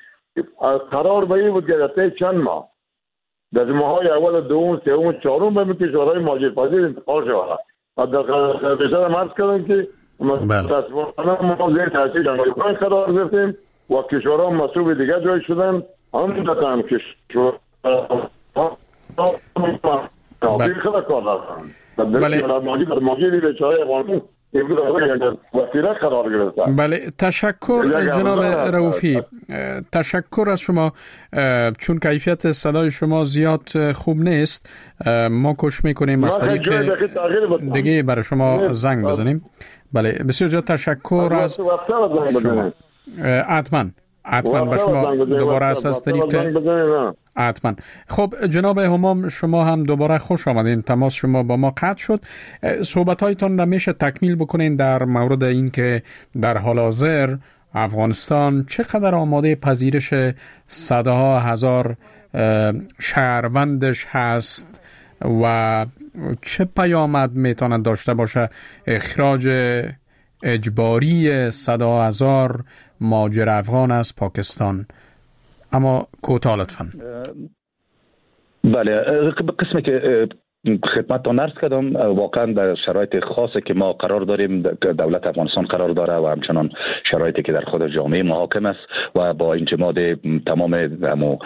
قرار به این بود که در چند ماه در ماهای اول دوم سوم چهارم به کشورهای مهاجرپذیر انتقال شود. در بیشتر مرز کردن که متاسفانه ما زیر تاثیر جنگل قرار گرفتیم و کشورها مسئول دیگر جای شدن. هم داده هم کشور بله تشکر جناب رؤوفی، تشکر از شما. چون کیفیت صدای شما زیاد خوب نیست ما کوشش میکنیم از طریق دیگه برای شما زنگ بزنیم. بله بسیار زیاد تشکر از شما. حتما حتما به شما دوباره از طریق حتما. خب جناب همام شما هم دوباره خوش آمدین. تماس شما با ما قطع شد. صحبت هایتان را میشه تکمیل بکنین در مورد این که در حال حاضر افغانستان چقدر آماده پذیرش صدها هزار شهروندش هست و چه پیامد میتونه داشته باشه اخراج اجباری صدها هزار مهاجر افغان از پاکستان. اما کوتاه لطفاً. بله قسمی که خدمتتان عرض کردم واقعا در شرایط خاصی که ما قرار داریم، دولت افغانستان قرار داره و همچنان شرایطی که در خود جامعه محاکم است و با انجماد تمام امو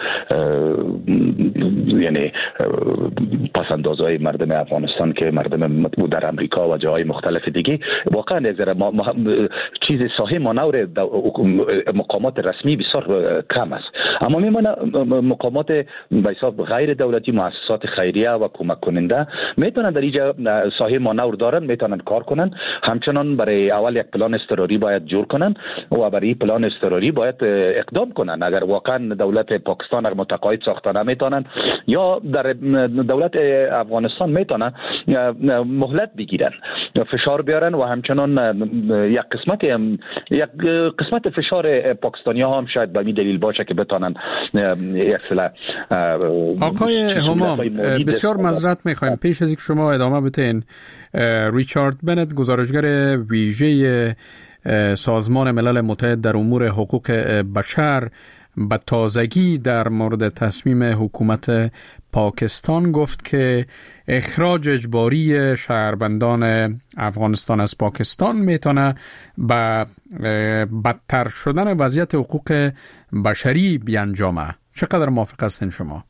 یعنی پسندازهای مردم افغانستان که مردم در امریکا و جاهای مختلف دیگه واقعا یک ذره چیز صحیح مانور مقامات رسمی بسیار کم است. اما میمونه مقامات به حساب غیر دولتی، مؤسسات خیریه و کمک کننده آینده میتونن در اینجا ساحه مانور دارن، میتونن کار کنن. همچنان برای اول یک پلان اضطراری باید جور کنن و برای پلان اضطراری باید اقدام کنن. اگر واقعا دولت پاکستان اگر متقاعد ساخته نمیتونن یا در دولت افغانستان میتونن مهلت بگیرن، فشار بیارن و همچنان یک قسمت یک قسمت فشار پاکستانی ها هم شاید به این دلیل باشه که بتونن اصلا. آقای همام بسیار معذرت میخوایم پیش از اینکه شما ادامه بدین، ریچارد بنت گزارشگر ویژه سازمان ملل متحد در امور حقوق بشر به تازگی در مورد تصمیم حکومت پاکستان گفت که اخراج اجباری شهروندان افغانستان از پاکستان میتونه به بدتر شدن وضعیت حقوق بشری بیانجامه. چقدر موافق هستین شما؟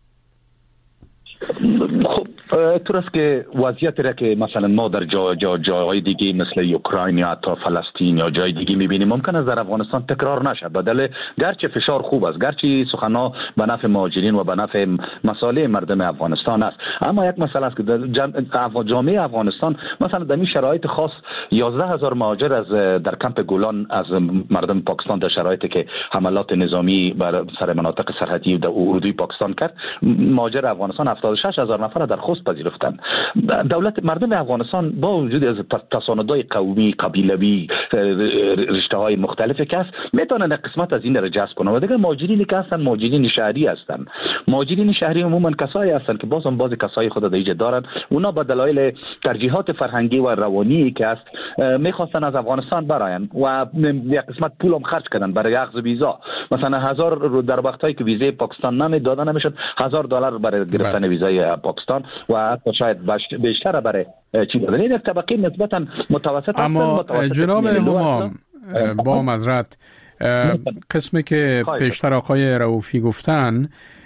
طور است که وضعیت را که مثلا ما در جا جا جاهای دیگه مثل اوکراین یا حتی فلسطین یا جای دیگه میبینیم ممکن است در افغانستان تکرار نشه. بدل گرچه فشار خوب است، گرچه سخنها به نفع مهاجرین و به نفع مصالح مردم افغانستان است، اما یک مسئله است که در جامعه افغانستان مثلا در این شرایط خاص یازده هزار مهاجر از در کمپ گولان از مردم پاکستان در شرایطی که حملات نظامی بر سر مناطق سرحدی و اردوی پاکستان کرد، مهاجر افغانستان هفتاد و شش هزار نفر در خوست پذیرفتند. دولت مردم افغانستان با وجود از تصاندهای قومی، قبیلوی، رشته‌های مختلفی که است میتونن قسمت از این را جذب کنند. و دیگر مهاجرینی که هستند مهاجرین شهری هستند. مهاجرین شهری عموما کسایی هستند که بازم باز کسای خود در اینجا دارند، اونا به دلایل ترجیحات فرهنگی و روانی که است میخواستن از افغانستان برایند و یک قسمت پول هم خرج کردن برای اخذ ویزا. مثلا هزار در وقتایی که ویزای پاکستان نمیدادن نمیشد هزار دلار برای گرفتن ویزای پاکستان و حتی شاید بیشتر برای چی دادن. این طبقه نسبتا متوسط. اما جناب همام با معذرت قسمی که پیشتر آقای رؤوفی گفتن،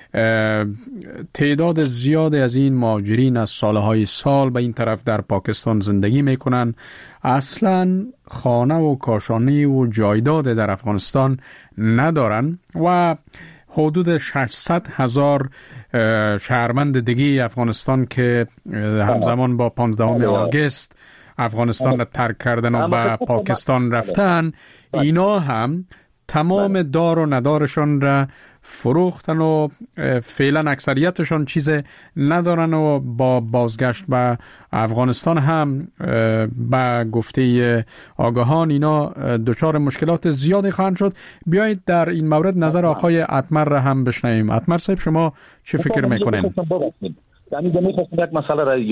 تعداد زیادی از این مهاجرین از سالهای سال به این طرف در پاکستان زندگی میکنن، اصلا خانه و کاشانه و جایداد در افغانستان ندارن و حدود ششصد هزار شهروند دیگه افغانستان که همزمان با پانزدهم آگوست افغانستان را ترک کردن و به پاکستان رفتن، اینا هم تمام دار و ندارشان را فروختن و فعلا اکثریتشان چیز ندارن و با بازگشت به افغانستان هم به گفته آگاهان اینا دچار مشکلات زیادی خواهند شد. بیایید در این مورد نظر آقای اتمر را هم بشنویم. اتمر صاحب شما چه فکر میکنین؟ یعنی من می‌خواستم یک مسئله را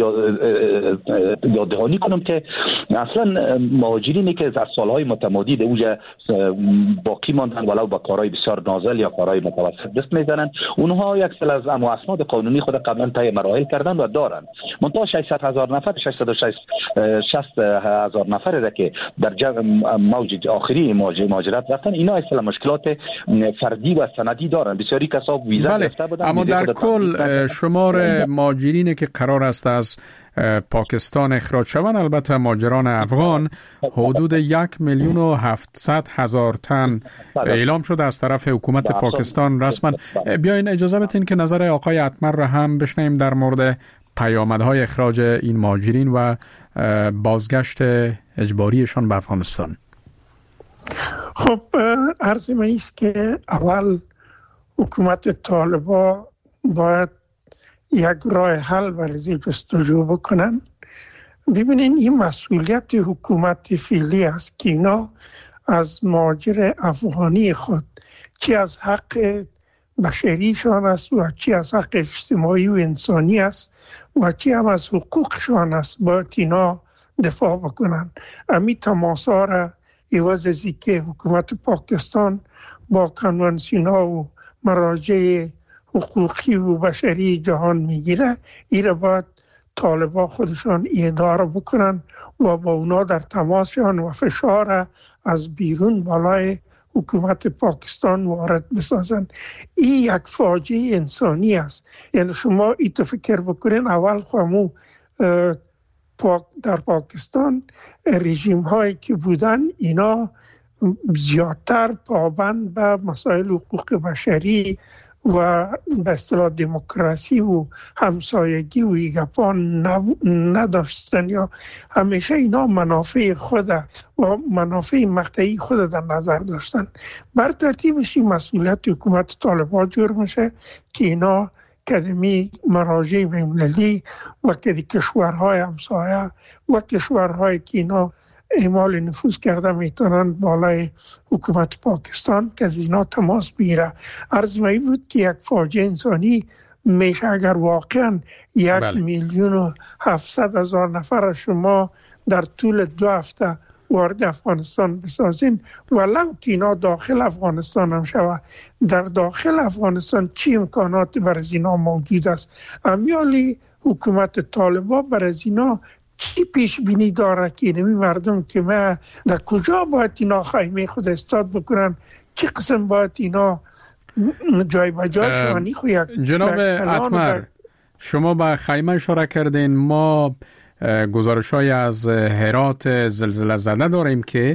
یاددهانی کنم که اصلا مهاجرینی که از سالهای متمادی اونجا باقی ماندن ولو با کارهای بسیار نازل یا کارهای متوسط دست میزنن، اونها یک سری از اسناد قانونی خود قبلا طی مراحل کردن و دارن. منتها ششصد هزار نفر ششصد و شصت هزار نفر را که در موج آخری مهاجرت رفتن، اینا اصلا مشکلات فردی و سندی دارن. بسیاری کسا ویزا گرفته بودن. اما در کل شمار مهاجرینی که قرار است از پاکستان اخراج شوند، البته مهاجران افغان، حدود یک میلیون و هفتصد هزار تن اعلام شده از طرف حکومت پاکستان رسما. بیاین اجازه بدین که نظر آقای اتمر را هم بشنویم در مورد پیامدهای اخراج این مهاجرین و بازگشت اجباریشان به افغانستان. خب عرض من است که اول حکومت طالبان باید یک راه حل برای جستجو بکنن. ببینین این مسئولیت حکومت فعلی است که اینا از مهاجر افغانی خود چی از حق بشریشان است و چی از حق اجتماعی و انسانی است و چی هم از حقوقشان است باید اینا دفاع بکنن. امی تماسا را عوض از که حکومت پاکستان با کنوانسیون ها و مراجع حقوقی و بشری جهان میگیره، ایره باید طالبان خودشان اداره بکنن و با اونا در تماسشان و فشار از بیرون بالای حکومت پاکستان وارد بسازن. این یک فاجعه انسانی است. یعنی شما ایتو فکر بکنین، اول خامو در پاکستان رژیم هایی که بودن اینا زیادتر پابند به مسائل حقوق بشری و به اصطلاح دموکراسی و همسایگی و ایگپا نداشتن یا همیشه اینا منافع خود و منافع مقطعی خود در نظر داشتن. بر ترتیبش این مسئولیت حکومت طالبان جور میشه که اینا کدمی مراجع بین‌المللی و کدی کشورهای همسایه و کشورهای که اینا اعمال نفوذ کرده میتونن بالای حکومت پاکستان که از اینا تماس بگیره. عرض می بود که یک فاجعه انسانی میشه اگر واقعا یک بله. میلیون و هفتصد هزار نفر شما در طول دو هفته وارد افغانستان بسازین، ولو که اینا داخل افغانستان هم شود. در داخل افغانستان چی امکانات برای اینا موجود است؟ امیالی حکومت طالبان برای اینا چی پیش بینی داره که اینمی مردم که ما در کجا باید اینا خیمه خود استاد بکنن، چی قسم باید اینا جای بجای شوانی خو یک جناب اتمر بر... شما به خیمه اشاره کردین. ما گزارش‌های از هرات زلزله زده داریم که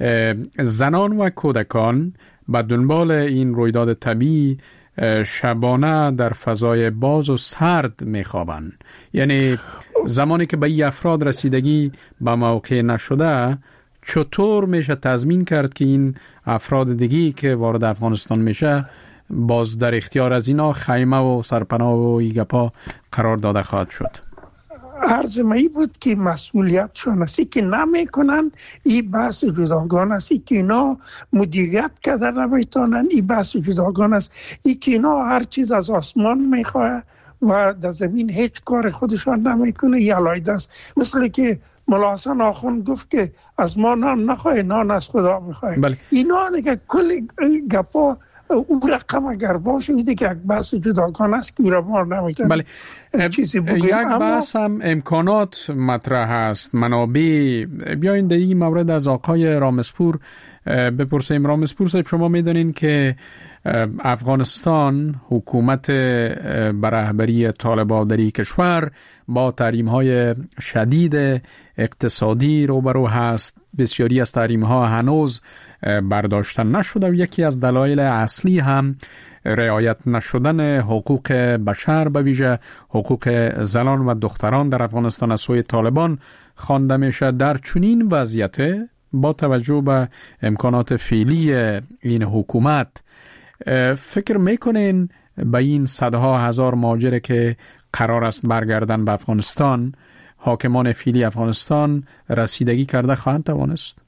زنان و کودکان به دنبال این رویداد طبیعی شبانه در فضای باز و سرد میخوابند. یعنی زمانی که به این افراد رسیدگی به موقع نشده، چطور میشه تضمین کرد که این افراد دیگی که وارد افغانستان میشه باز در اختیار از اینا خیمه و سرپناه و ایگپا قرار داده خواهد شد؟ عرض می بود که مسئولیت شناسی که نمی کنن، این بحث جداگان است. ای که اینا مدیریت کرده نمیتونن، این بحث جداگان است. ای که اینا هر چیز از آسمان میخواه و در زمین هیچ کار خودشان نمیکنه، یه علایده است. مثل که ملا حسن آخوند گفت که از ما نان نخواه، نان از خدا میخواه. بله. اینا دیگه کل گپا او رقم اگر باشه ایده که یک بحث جداگان است که او را ما نمیتونم بله. چیزی بگویم. یک بحث هم امکانات مطرح است، منابع. بیاین در این مورد از آقای رامسپور بپرسیم. رامسپور صاحب، شما میدونین که افغانستان حکومت بر رهبری طالبان در کشور با تحریم‌های شدید اقتصادی روبرو هست. بسیاری از تحریم‌ها هنوز برداشته نشده و یکی از دلایل اصلی هم رعایت نشدن حقوق بشر، به ویژه حقوق زنان و دختران در افغانستان از سوی طالبان خوانده میشه. در چنین وضعیت با توجه به امکانات فعلی این حکومت، فکر میکنین به این صدها هزار مهاجر که قرار است برگردن به افغانستان، حاکمان فعلی افغانستان رسیدگی کرده خواهند توانست؟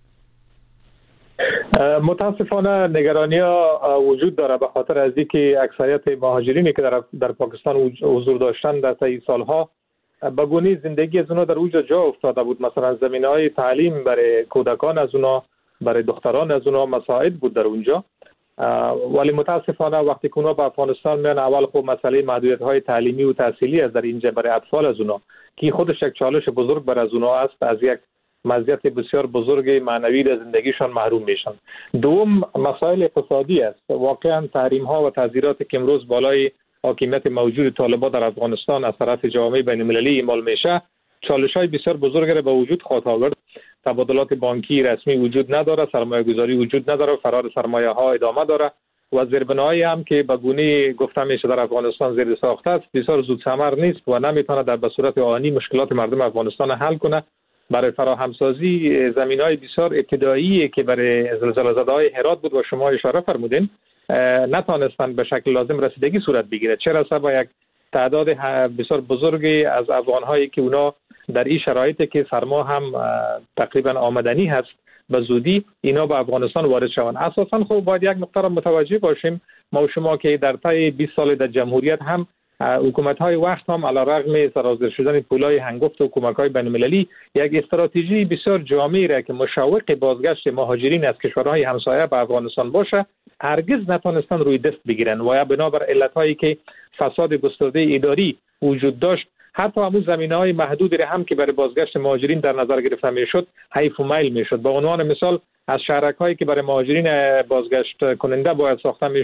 متاسفانه نگرانی ها وجود داره به خاطر از اینکه اکثریت مهاجرینی که در در پاکستان حضور داشتن در طی سالها به گونه زندگی از اونا در اونجا جا افتاده بود. مثلا زمینه‌های تعلیم برای کودکان از اونا، برای دختران از اونا مساعد بود در اونجا. ولی متاسفانه وقتی که اونا به افغانستان میان، اول خب مسئله محدودیت‌های تعلیمی و تحصیلی از در اینجا برای اطفال از اونا که خودش یک چالش بزرگ برای از اونا است، از یک مزیت بسیار بزرگ معنوی در زندگیشان محروم میشن. دوم مسائل اقتصادی است. واقعا تحریم ها و تعزیرات که امروز بالای حاکمیت موجود طالبان در افغانستان از طرف جامعه بین المللی اعمال میشه، چالش های بسیار بزرگ را به وجود خواهد آورد. تبادلات بانکی رسمی وجود نداره، سرمایه گذاری وجود نداره، فرار سرمایه ها ادامه داره و زیربناهایی هم که به گونه گفته میشه در افغانستان زیر ساخته است بسیار زود ثمر نیست و نمیتونه در به صورت آنی مشکلات مردم افغانستان حل کنه. برای فراهمسازی زمینهای بسیار ابتدایی که برای زلزله زده‌های هرات بود و شما اشاره فرمودین نتونستند به شکل لازم رسیدگی صورت بگیره، چه رسه با یک تعداد بسیار بزرگی از افغان‌هایی که اونا در این شرایطی که سرما هم تقریبا آمدنی هست به زودی اینا به افغانستان وارد شوند. اساساً خب باید یک نکته را متوجه باشیم، ما و شما که در طی بیست سال در جمهوریت هم حکومت‌های وقت هم علیرغم سرازیر شدن پولای هنگفت و کمک‌های بین‌المللی یک استراتژی بسیار جامعی را که مشوق بازگشت مهاجرین از کشورهای همسایه به افغانستان باشه هرگز نتونستن روی دست بگیرن و یا بنابر علت‌هایی که فساد گسترده اداری وجود داشت، حتی همون زمینه‌های محدودی را هم که برای بازگشت مهاجرین در نظر گرفته میشد حیف و میل میشد. به عنوان مثال از شهرک‌هایی که برای مهاجرین بازگشت کننده باید ساخته میشد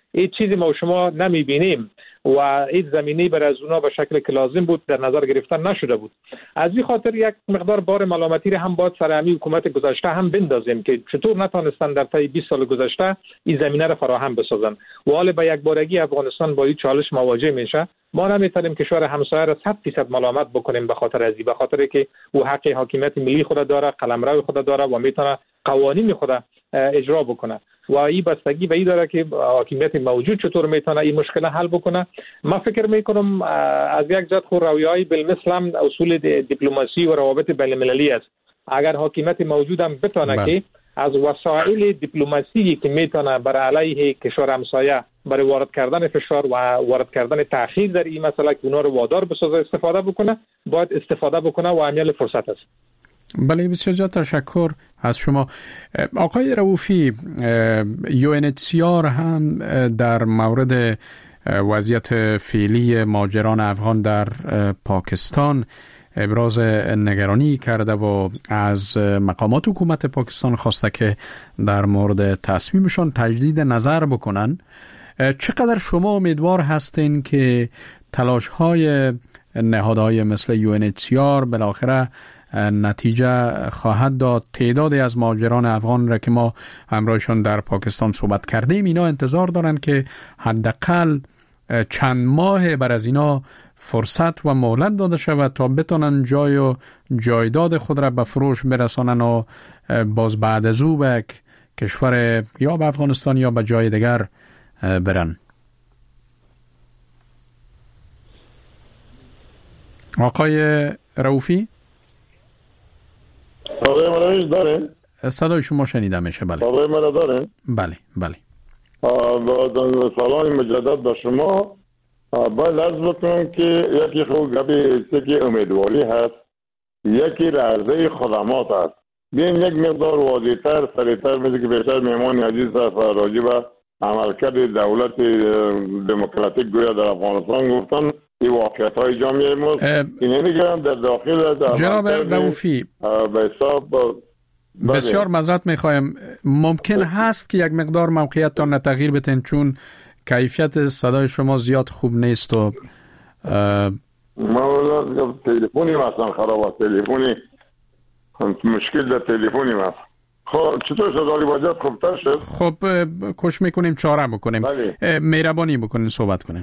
این چیزی ما و شما نمیبینیم و این زمینه برای از اونا به شکل که لازم بود در نظر گرفتن نشده بود. از این خاطر یک مقدار بار ملامتی را هم باید سر همین حکومت گذشته هم بندازیم که چطور نتونستن در طی بیست سال گذشته این زمینه را فراهم بسازن و حالا به یک بارگی افغانستان با این چالش مواجه میشه. ما نمیتونیم کشور همسایه را صد درصد ملامت بکنیم به خاطر ازی، به خاطر که او حق حاکمیت ملی خود داره، قلمرو خود داره و میتونه قوانین خود اجرا بکنه و این بستگی به این داره که حاکمیت موجود چطور میتونه این مشکل حل بکنه. من فکر میکنم از یک جهت خود رویای بالمثل هم اصول دیپلماسی و روابط بین المللی است. اگر حاکمیت موجود هم بتونه که از وسایل دیپلماسی که میتونه برای علیه کشور همسایه برای وارد کردن فشار و وارد کردن تأخیر در این مسئله که اونا رو وادار بسازه استفاده بکنه، باید استفاده بکنه و امیال فرصت است. بله، بسیار زیاد تشکر از شما. آقای رؤوفی، یو ان اچ سی آر هم در مورد وضعیت فعلی مهاجران افغان در پاکستان ابراز نگرانی کرده و از مقامات حکومت پاکستان خواسته که در مورد تصمیمشان تجدید نظر بکنن. چقدر شما امیدوار هستین که تلاش‌های نهادهای مثل یو ان اچ سی آر بالاخره نتیجه خواهد داد؟ تعدادی از مهاجران افغان را که ما همراهشان در پاکستان صحبت کردیم اینا انتظار دارن که حداقل چند ماه بر از اینا فرصت و مهلت داده شود تا بتونن جای و جایداد خود را به فروش برسانن و باز بعد از او به کشور یا به افغانستان یا به جای دیگر برن. آقای رؤوفی؟ صدای من داره؟ صدای شما شنیده میشه. بله. صدای من داره؟ بله بله. سلام مجدد به شما. باید عرض بکنم که یکی خوب گبی که امیدواری هست، یکی رعزه خدمات هست. بین یک مقدار واضح‌تر سریعتر میشه که بیشتر مهمان عزیز هست راجع به عملکرد دولت دموکراتیک گویا در افغانستان گفتن این واقعیت های جامعه ماست. اینه میگم در داخل در جناب رؤوفی به حساب بسیار معذرت میخوایم، ممکن هست که یک مقدار موقعیت تا نتغییر بتین چون کیفیت صدای شما زیاد خوب نیست و ما تلفنی مثلا خراب است، تلفنی مشکل در تلفنی است. خب چطور صدای باید خوبتر شد؟ خب کوشش میکنیم چاره بکنیم. مهربانی بکنین صحبت کنین.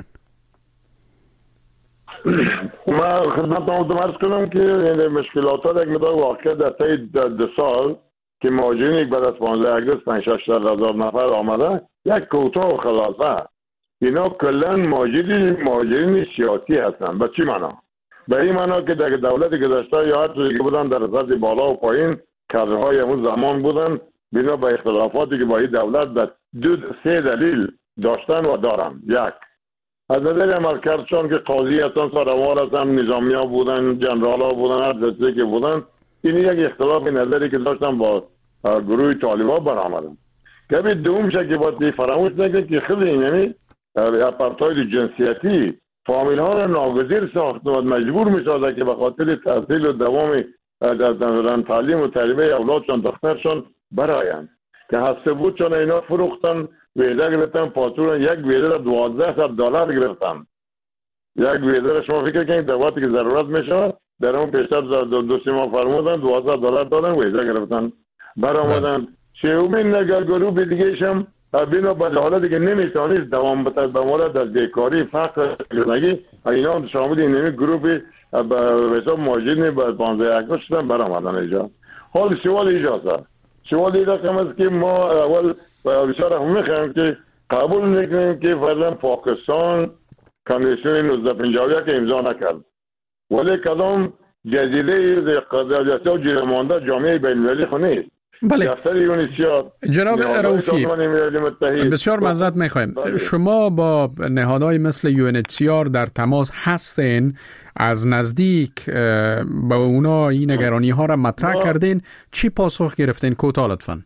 ما خدمت رو عرض کنم که این مشکلات ها یک مقدار واقع در طی دو سال که مهاجرین بعد از پانزده آگوست پنج شش هزار نفر آمده یک کوتا و خلاصه اینا کلا مهاجرین مهاجرین سیاسی هستند. به چی معنا؟ به این معنا که در دولت گذشته یا هر چیزی که بودن در سطح بالا و پایین کادرهای اون زمان بودن بنا به اختلافاتی که با این دولت به دو سه دلیل داشتن و دارن. یک از نظر عملکردشان که قاضی هستن، سروار هستن، نظامی ها بودن، جنرال ها بودن، هر دسته که بودن، این یک اختلاف نظری که داشتن با گروه طالبان برآمدن. کمی دوم شد که باید فراموش نکنید که خیلی اینمی اپارتاید جنسیتی فامیل ها را ناگزیر ساخت و مجبور می سازه که به خاطر تحصیل و دوام در تعلیم و تربیت اولادشان دخترشان برایند که هسته بود چون اینا فروختن ویده گرفتن پاتورن یک ویده را دوازده هزار دلار گرفتن. یک ویده را شما فکر کنید در وقتی که ضرورت میشه در اون پیشتر دو سه ماه فرمودن دوازده دلار دادن ویده گرفتن برآمدن. سومین نگر گروه دیگه شم بنا به حالتی که نمیتونید دوام بده به مورد از بیکاری فقر زندگی اینا شامل این گروه به حساب مهاجرین به پانزده آگوست شدن برآمدن اینجا. حال سوال ایجاد سوال این رقم است که ما اول بسیار هم میخوایم که قبول نکنیم که فرضاً پاکستان کنوانسیون نوزده پنجاه و یک امضا نکرد ولی کدام جزیره قضاییت و جیرمانده جامعه بین المللی خو نیست. بله جناب رؤوفی بسیار معذرت میخوایم. شما با نهادهای مثل یو ان اچ سی آر در تماس هستین، از نزدیک با اونا این نگرانی ها را مطرح کردین، چی پاسخ گرفتین؟ کوتاه لطفاً.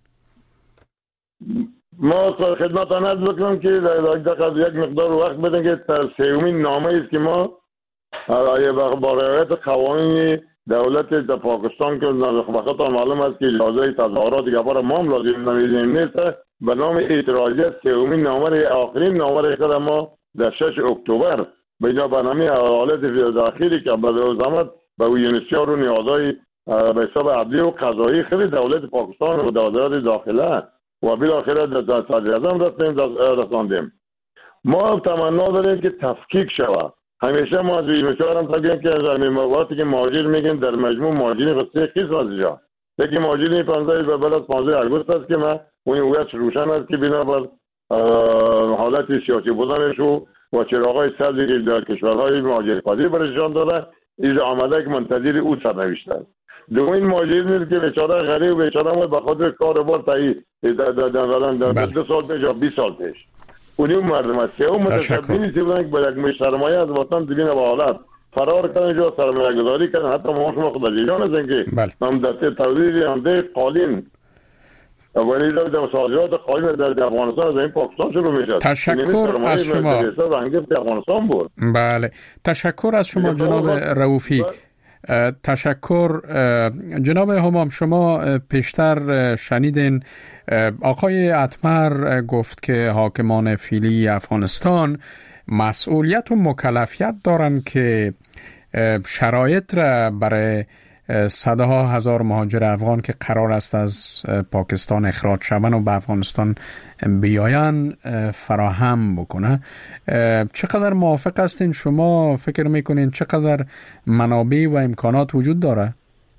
ما خدمتتان عرض بکنم که در یک مقدار وقت بدن که سومین نامه است که ما با رعایت قوانین دولت در پاکستان که فقط معلوم است که اجازه تظاهرات دیگه برای ما لازم نمیدیم نیست، به نام اعتراضیت سومین نامه آخرین نامه خود ما در شش اکتبر به جا برنامه حالت داخلی که به زحمت به یونیسیار و نیازهای به حساب عدلی و قضایی خیلی دولت پاکستان و دولت داخله و بالاخره در صدر اعظم رساندیم. ما تمنا داریم که تفکیک شود. همیشه ما از یونیسیار هم تاگیم که در موقعاتی که مهاجر میگن در مجموع مهاجرین قصه قسم از جا یکی مهاجرین پانزده به بعد از پانزده آگوست است که ما اون هویت روشن است که بنابر حالت سیاسی بودنش و چراغای سبزی که در کشورهای مهاجر قادری برشان داده اینجا آمده که منتظر او سرنوشت است. دومین مهاجر نیست که بیچاره غریب و بیچاره به خاطر کار بار تایی در دو سال پیش یا بیست سال پیش اونی مردم است که اون متشبینی سی بودن که با یک مشترمایه از وطن دبین به حالت فرار کردن جا سرمایه گذاری کردن. حتی ما شما خود جیجان هستن که هم در تولید همده قالین ولی در صادرات قالین در افغانستان از این پاکستان شروع میشد. تشکر از شما. افغانستان بود. بله تشکر از شما جناب رؤوفی. تشکر جناب همام. شما پیشتر شنیدین آقای اتمر گفت که حاکمان فعلی افغانستان مسئولیت و مکلفیت دارند که شرایط را برای صدها هزار مهاجر افغان که قرار است از پاکستان اخراج شوند و به افغانستان بیاین فراهم بکنه. چقدر موافق هستین شما؟ فکر میکنین چقدر منابع و امکانات وجود داره؟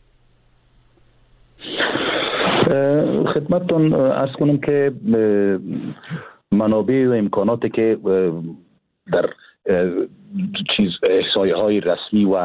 خدمتتون عرض کنم که منابع و امکاناتی که در چیز احصایه های رسمی و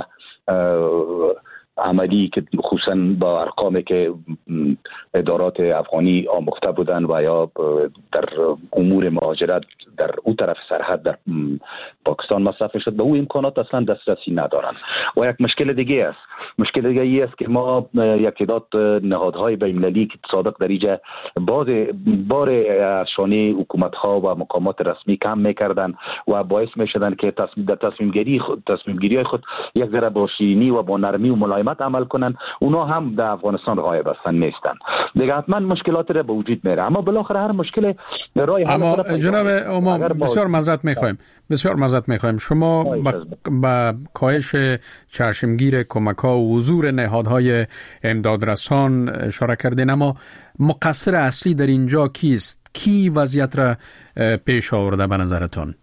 عملی که خصوصا با ارقامی که ادارات افغانی آموخته بودن و یا در امور مهاجرت در اون طرف سرحد در پاکستان مصرف شد به اون امکانات اصلا دسترسی ندارن. و یک مشکل دیگه است. مشکل دیگه ای است که ما یک تعداد نهادهای بین‌المللی که صادق در اینجا باز بار از شانه حکومت‌ها و مقامات رسمی کم می‌کردن و باعث می‌شدن که تصمیم در تصمیم گیری تصمیم گیری خود یک ذره با شیرینی و با نرمی و ملایمت عمل کنن. اونا هم در افغانستان غایب هستن نیستن. دیگه حتما مشکلات را به وجود میاره اما بالاخره هر مشکل رای حل. اما جناب امام بسیار معذرت می‌خوایم. بسیار معذرت می‌خوایم. شما با کاهش چشمگیر کمک‌ها و حضور نهادهای امدادرسان اشاره کردین، اما مقصر اصلی در اینجا کیست؟ کی وضعیت را پیش آورده به نظرتون؟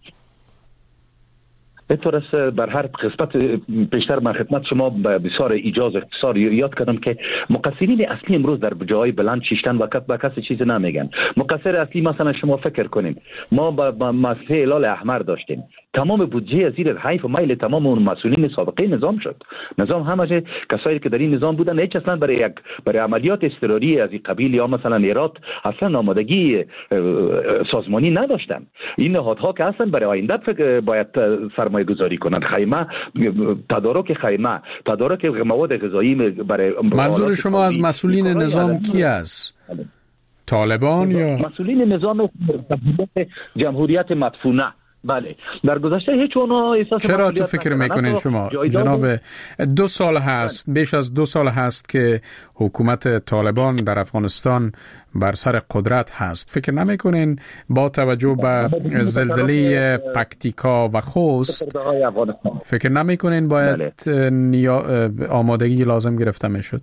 به طور است بر هر قسمت پیشتر من خدمت شما بسیار ایجاز اختصار یاد کردم که مقصرین اصلی امروز در جای بلند شیشتن و با کسی چیزی نمیگن. مقصر اصلی مثلا شما فکر کنین ما با مسئله هلال احمر داشتیم، تمام بودجه زیر حیف و میل تمام اون مسئولین سابقه نظام شد. نظام همه کسایی که در این نظام بودن هیچ اصلا برای یک برای عملیات اضطراری از این قبیل یا مثلا ایراد اصلا آمادگی سازمانی نداشتن. این نهادها که اصلا برای آینده باید سرمایه گذاری کنند. خیمه تدارک خیمه تدارک مواد غذایی برای منظور شما از مسئولین نظام کی است؟ طالبان یا مسئولین نظام جمهوریت مدفونه؟ بله در گذشته هیچ اونا احساس چرا تو فکر میکنین شما جناب دو سال هست بیش از دو سال هست که حکومت طالبان در افغانستان بر سر قدرت هست، فکر نمیکنین با توجه به زلزله پکتیکا و خوست فکر نمیکنین باید نیا... آمادگی لازم گرفته میشد؟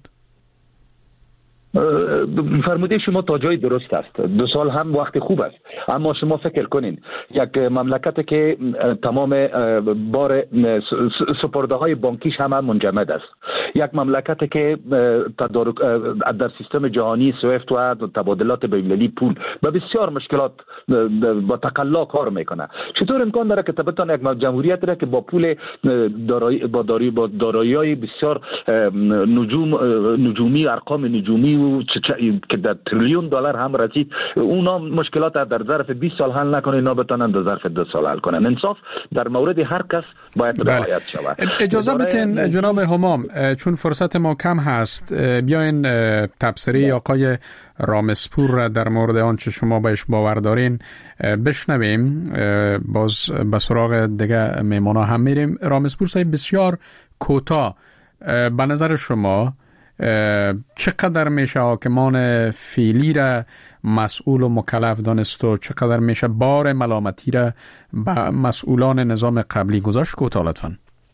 فرموده شما تا جای درست است. دو سال هم وقت خوب است، اما شما فکر کنین یک مملکت که تمام بار سپرده های بانکیش هم منجمد است، یک مملکت که تدارک در سیستم جهانی سویفت و تبادلات بین‌المللی پول با بسیار مشکلات با تقلا کار میکنه، چطور امکان داره که بتونه یک جمهوریت را که با پول دارایی با دارایی با دارایی‌های بسیار نجوم نجومی ارقام نجومی که در تریلیون دلار هم رسید اونا مشکلات در ظرف بیست سال حل نکنه، اینا بتونن در ظرف دو سال حل کنن. انصاف در مورد هر کس باید رعایت شود. اجازه بدین جناب همام چون فرصت ما کم هست بیاین تبصره آقای رامسپور را در مورد آنچه شما بهش باور دارین بشنویم، باز به سراغ دیگه میمونا هم میریم. رامسپور صاحب بسیار کوتاه به نظر شما چقدر میشه حاکمان فعلی را مسئول و مکلف دانست و چقدر میشه بار ملامتی را به مسئولان نظام قبلی گذاشت؟ کوتاه لطفاً.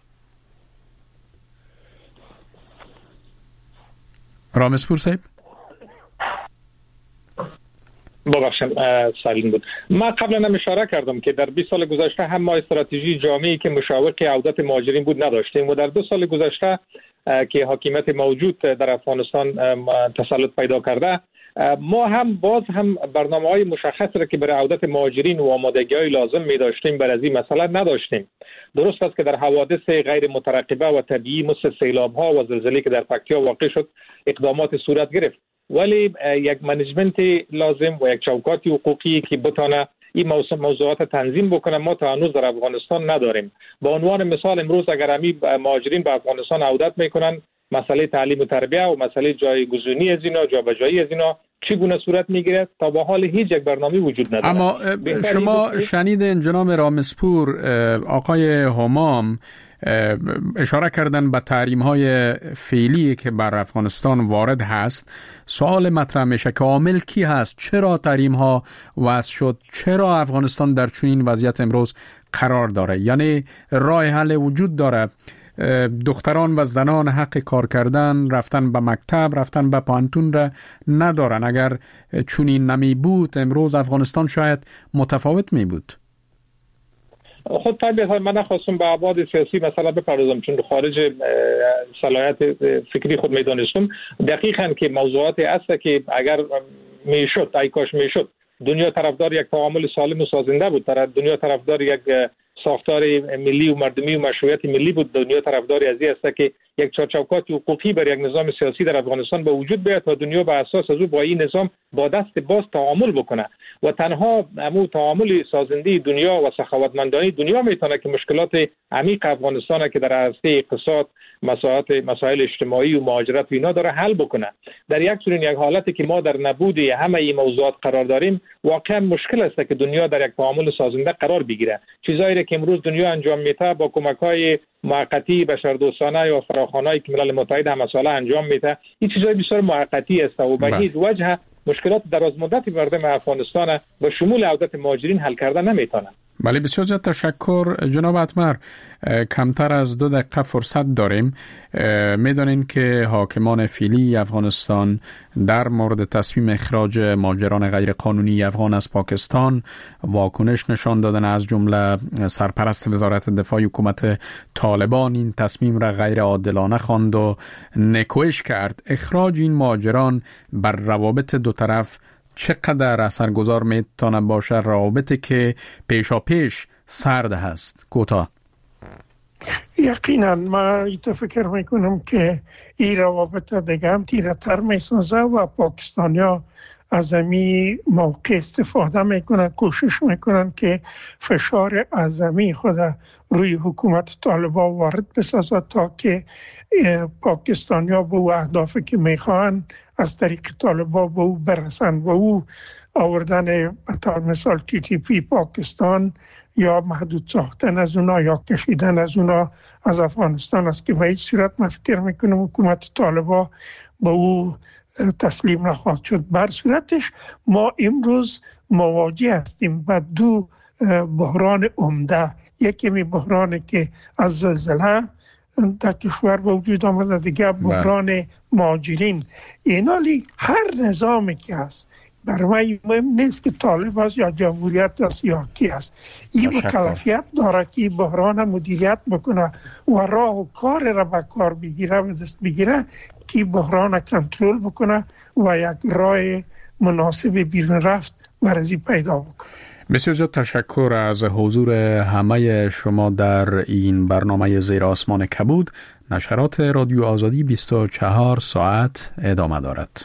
رامسپور صاحب. ببخشید سالین بود. ما قبلا هم اشاره کردم که در بیست سال گذشته هم ما استراتژی جامعی که مشوق عودت مهاجرین بود نداشتیم و در دو سال گذشته که حاکمیت موجود در افغانستان تسلط پیدا کرده، ما هم باز هم برنامه‌های مشخص را که برای عودت مهاجرین و آمادگی‌های لازم می داشتیم برای این مسئله نداشتیم. درست است که در حوادث غیر مترقبه و طبیعی مثل سیلاب‌ها و زلزله‌ای که در پکتیا واقع شد اقدامات صورت گرفت، ولی یک منیجمنت لازم و یک چوکاتی حقوقی که بتونه این موضوعات تنظیم بکنه ما تا هنوز در افغانستان نداریم. به عنوان مثال امروز اگر امی مهاجرین به افغانستان عودت میکنن، مسئله تعلیم و تربیت و مسئله جایگزینی از اینا، جابجایی از اینا چگونه صورت میگیره تا به حال هیچ یک برنامه وجود نداره. اما شما شنیدین جناب رامسپور آقای همام اشاره کردن به تحریم های فعلی که بر افغانستان وارد هست. سوال مطرح میشه که عامل کی هست؟ چرا تحریم ها وضع شد؟ چرا افغانستان در چنین وضعیت امروز قرار داره؟ یعنی راه حل وجود داره؟ دختران و زنان حق کار کردن، رفتن به مکتب، رفتن به پانتون را ندارن. اگر چنین نمی بود امروز افغانستان شاید متفاوت می بود. خود طبیعتا من نخواستم به ابعاد سیاسی مثلا بپردازم چون خارج صلاحیت فکری خود میدانستم. دقیقاً که موضوعات است که اگر میشد ای کاش میشد دنیا طرفدار یک تعامل سالم و سازنده بود، دنیا طرفدار یک ساختار ملی و مردمی و مشروعیت ملی بود، دنیا طرفدار از این است که یک چارچوبات حقوقی برای یک نظام سیاسی در افغانستان به وجود بیاد و دنیا به اساس از او با این نظام با دست باز تعامل بکنه و تنها همون تعامل سازنده دنیا و سخاوتمندانه دنیا میتونه که مشکلات عمیق افغانستان که در عرصه اقتصاد، مسائل مسائل اجتماعی و مهاجرت و اینا داره حل بکنه. در یک چنین یک حالتی که ما در نبود همه این موضوعات قرار داریم، واقعا مشکل است که دنیا در یک تعامل سازنده قرار بگیره. چیزایی که امروز دنیا انجام میده با کمک‌های موقتی بشردوستانه یا فراخوان‌های که ملل متحد هم مسئله انجام میده، این چیزای بسیار موقتی است و به هیچ وجه مشکلات درازمدت مردم افغانستان و شمول عودت مهاجرین حل کردن نمیتونه. بله، بسیار زیاد تشکر جناب اتمر. کمتر از دو دقیقه فرصت داریم. میدانین که حاکمان فعلی افغانستان در مورد تصمیم اخراج مهاجران غیر قانونی افغان از پاکستان واکنش نشان دادن، از جمله سرپرست وزارت دفاع حکومت طالبان این تصمیم را غیر عادلانه خواند و نکوهش کرد. اخراج این مهاجران بر روابط دو طرف چقدر اثرگذار میتونه باشه؟ روابطی که پیشا پیش سرد هست. کوتاه. یقینا من ایتا فکر میکنم که این روابط دیگه هم تیره تر میسازه و پاکستانیا از امی موقع استفاده میکنن، کوشش میکنن که فشار اعظمی خود روی حکومت طالبان وارد بسازد تا که پاکستانیا به اهدافی که میخوان از طریق طالبان به او برسن و او آوردن به مثال تی تی پی پاکستان یا محدود ساختن از اونا یا کشیدن از اونا از افغانستان است که به هیچ صورت من فکر میکنم حکومت طالبان به او تسلیم نخواهد شد. بر صورتش ما امروز مواجه هستیم با دو بحران عمده. یکی می بحرانی که از زلزله در کشور به وجود آمده، دیگه بحران مهاجرین. اینالی هر نظامی که هست برای مهم نیست که طالب است یا جمهوریت است یا کی است، این مکلفیت داره که بحران مدیریت بکنه و راه و کار را به کار بگیره و دست بگیره که بحران کنترل بکنه و یک راه مناسب بیرون رفت برای پیدا بکنه. بسیار زیاد تشکر از حضور همه شما در این برنامه زیر آسمان کبود. نشرات رادیو آزادی بیست و چهار ساعت ادامه دارد.